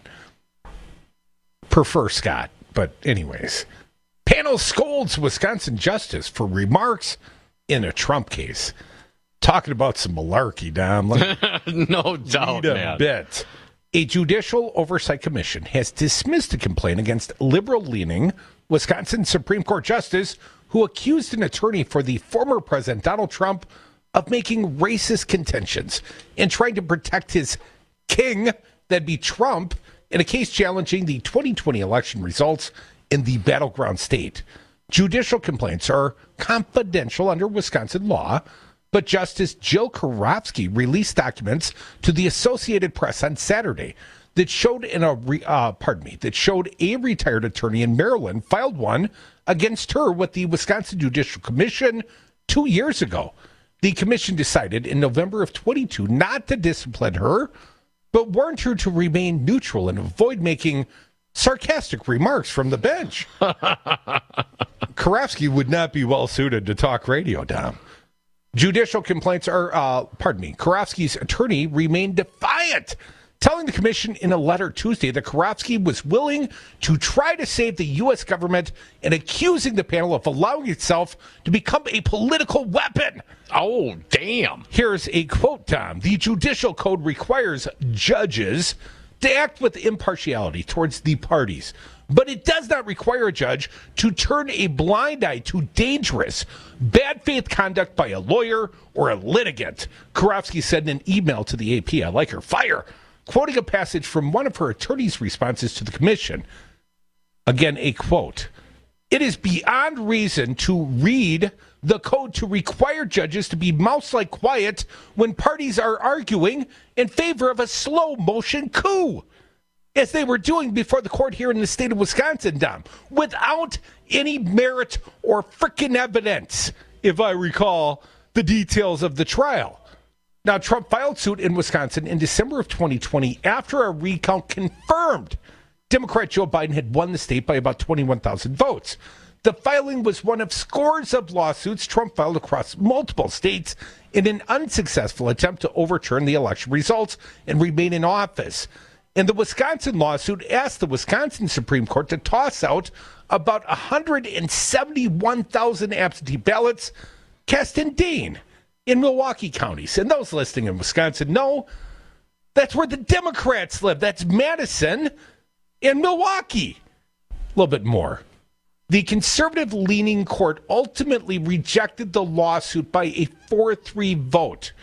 Prefer Scott, but anyways. Panel scolds Wisconsin justice for remarks in a Trump case. Talking about some malarkey, Dom. No doubt, a man. bit. A judicial oversight commission has dismissed a complaint against liberal-leaning Wisconsin Supreme Court justice who accused an attorney for the former President Donald Trump of making racist contentions and trying to protect his king, that'd be Trump, in a case challenging the twenty twenty election results in the battleground state. Judicial complaints are confidential under Wisconsin law, but Justice Jill Karofsky released documents to the Associated Press on Saturday that showed in a re, uh, pardon me that showed a retired attorney in Maryland filed one against her with the Wisconsin Judicial Commission two years ago. The commission decided in November of twenty-two not to discipline her, but warned her to remain neutral and avoid making sarcastic remarks from the bench. Karofsky would not be well suited to talk radio, Dom. Judicial complaints are, uh, pardon me, Karofsky's attorney remained defiant, telling the commission in a letter Tuesday that Karofsky was willing to try to save the U S government and accusing the panel of allowing itself to become a political weapon. Oh, damn. Here's a quote, Tom. The judicial code requires judges to act with impartiality towards the parties, but it does not require a judge to turn a blind eye to dangerous, bad faith conduct by a lawyer or a litigant, Karofsky said in an email to the A P. I like her. Fire. Quoting a passage from one of her attorney's responses to the commission. Again, a quote. It is beyond reason to read the code to require judges to be mouse-like quiet when parties are arguing in favor of a slow-motion coup, as they were doing before the court here in the state of Wisconsin, Dom, without any merit or frickin' evidence, if I recall the details of the trial. Now, Trump filed suit in Wisconsin in December of twenty twenty after a recount confirmed Democrat Joe Biden had won the state by about twenty-one thousand votes. The filing was one of scores of lawsuits Trump filed across multiple states in an unsuccessful attempt to overturn the election results and remain in office. And the Wisconsin lawsuit asked the Wisconsin Supreme Court to toss out about one hundred seventy-one thousand absentee ballots cast in Dane, in Milwaukee counties. And those listening in Wisconsin know that's where the Democrats live. That's Madison and Milwaukee. A little bit more. The conservative-leaning court ultimately rejected the lawsuit by a four three vote.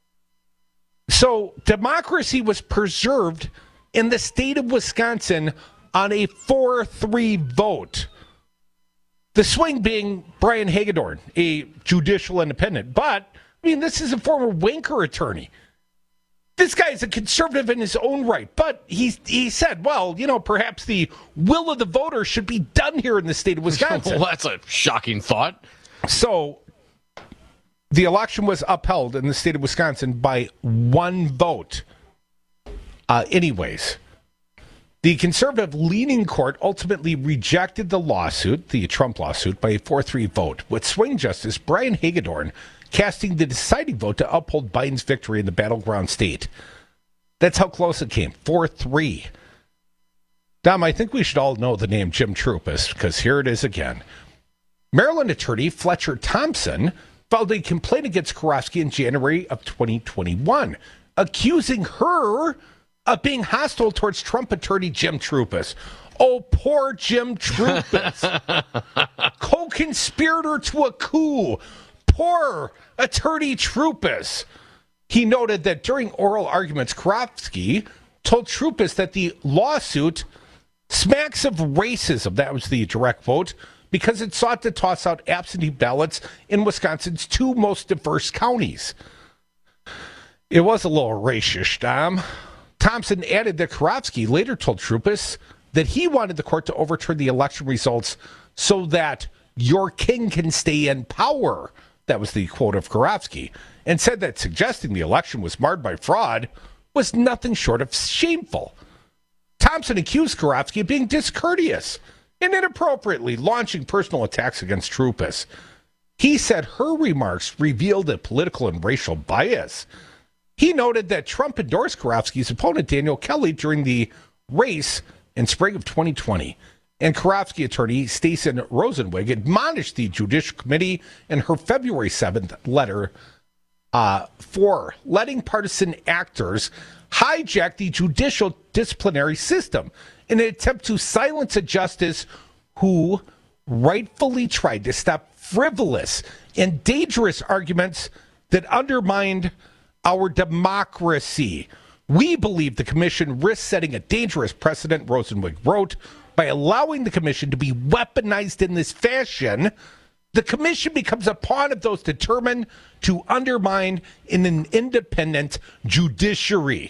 So democracy was preserved in the state of Wisconsin on a four three vote. The swing being Brian Hagedorn, a judicial independent. But, I mean, this is a former Wanker attorney. This guy is a conservative in his own right, but he he said, well, you know, perhaps the will of the voter should be done here in the state of Wisconsin. Well, that's a shocking thought. So the election was upheld in the state of Wisconsin by one vote. Uh, anyways, The conservative-leaning court ultimately rejected the lawsuit, the Trump lawsuit, by a four three vote, with swing Justice Brian Hagedorn casting the deciding vote to uphold Biden's victory in the battleground state. That's how close it came, four three. Dom, I think we should all know the name Jim Troupis, because here it is again. Maryland attorney Fletcher Thompson filed a complaint against Karofsky in January of twenty twenty-one, accusing her of being hostile towards Trump attorney Jim Troupis. Oh, poor Jim Troupis. Co-conspirator to a coup. Poor attorney Troupis. He noted that during oral arguments, Karofsky told Troupis that the lawsuit smacks of racism. That was the direct quote, because it sought to toss out absentee ballots in Wisconsin's two most diverse counties. It was a little racist, Dom. Thompson added that Karofsky later told Troupis that he wanted the court to overturn the election results so that your king can stay in power. That was the quote of Karofsky, and said that suggesting the election was marred by fraud was nothing short of shameful. Thompson accused Karofsky of being discourteous and inappropriately launching personal attacks against Troupis. He said her remarks revealed a political and racial bias. He noted that Trump endorsed Karofsky's opponent, Daniel Kelly, during the race in spring of twenty twenty. And Karofsky attorney Stacey Rosenwig admonished the Judicial Committee in her February seventh letter uh, for letting partisan actors hijack the judicial disciplinary system in an attempt to silence a justice who rightfully tried to stop frivolous and dangerous arguments that undermined our democracy. We believe the commission risks setting a dangerous precedent, Rosenwig wrote, by allowing the commission to be weaponized in this fashion. The commission becomes a pawn of those determined to undermine in an independent judiciary.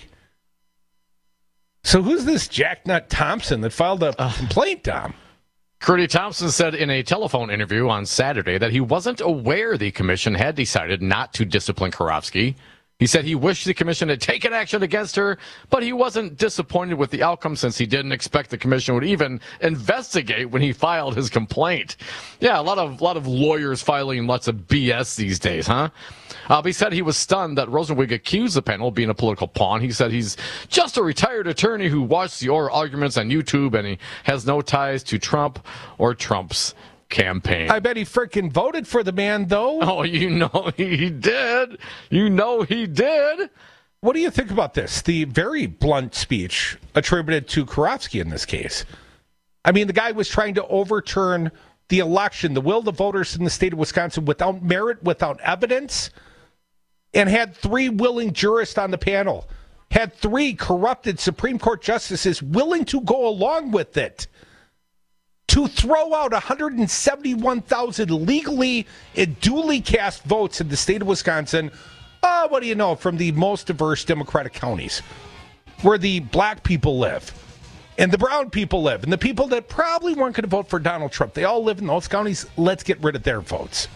So who's this Jacknut Thompson that filed a uh, complaint, Dom? Curdy Thompson said in a telephone interview on Saturday that he wasn't aware the commission had decided not to discipline Karofsky. He said he wished the commission had taken action against her, but he wasn't disappointed with the outcome since he didn't expect the commission would even investigate when he filed his complaint. Yeah, a lot of lot of lawyers filing lots of B S these days, huh? Uh, he said he was stunned that Rosenwig accused the panel of being a political pawn. He said he's just a retired attorney who watched the oral arguments on YouTube, and he has no ties to Trump or Trump's campaign. I bet he freaking voted for the man, though. Oh, you know he did. You know he did. What do you think about this? The very blunt speech attributed to Karofsky in this case. I mean, the guy was trying to overturn the election, the will of the voters in the state of Wisconsin without merit, without evidence, and had three willing jurists on the panel, had three corrupted Supreme Court justices willing to go along with it. To throw out one hundred seventy-one thousand legally and duly cast votes in the state of Wisconsin, oh, what do you know, from the most diverse Democratic counties, where the black people live, and the brown people live, and the people that probably weren't going to vote for Donald Trump, they all live in those counties. Let's get rid of their votes.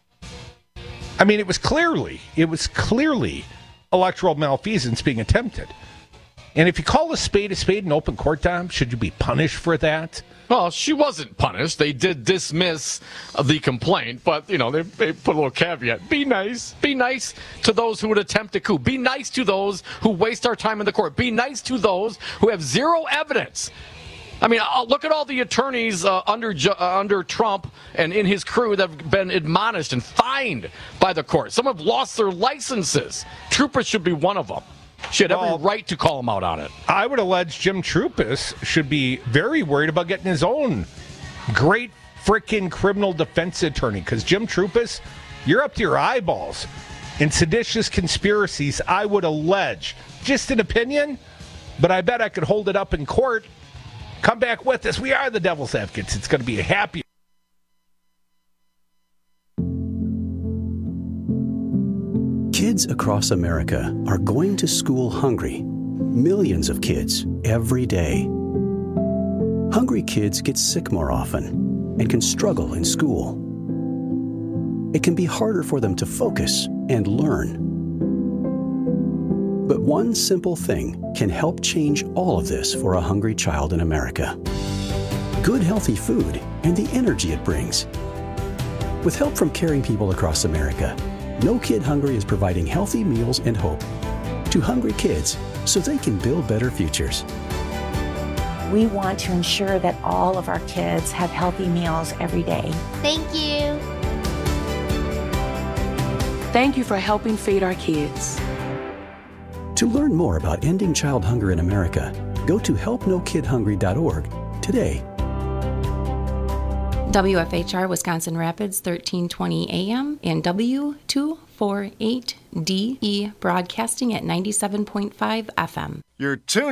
I mean, it was clearly, it was clearly electoral malfeasance being attempted. And if you call a spade a spade in open court, Tom, should you be punished for that? Well, she wasn't punished. They did dismiss the complaint, but, you know, they, they put a little caveat. Be nice. Be nice to those who would attempt a coup. Be nice to those who waste our time in the court. Be nice to those who have zero evidence. I mean, I'll look at all the attorneys uh, under uh, under Trump and in his crew that have been admonished and fined by the court. Some have lost their licenses. Troupis should be one of them. She had every well, right to call him out on it. I would allege Jim Troupis should be very worried about getting his own great frickin' criminal defense attorney, because Jim Troupis, you're up to your eyeballs in seditious conspiracies, I would allege. Just an opinion, but I bet I could hold it up in court. Come back with us. We are the Devil's Advocates. It's going to be a happy. Kids across America are going to school hungry. Millions of kids every day. Hungry kids get sick more often and can struggle in school. It can be harder for them to focus and learn. But one simple thing can help change all of this for a hungry child in America. Good, healthy food and the energy it brings. With help from caring people across America, No Kid Hungry is providing healthy meals and hope to hungry kids so they can build better futures. We want to ensure that all of our kids have healthy meals every day. Thank you. Thank you for helping feed our kids. To learn more about ending child hunger in America, go to help no kid hungry dot org today. W F H R Wisconsin Rapids, thirteen twenty A M and W two forty-eight D E broadcasting at ninety-seven point five F M. You're tuned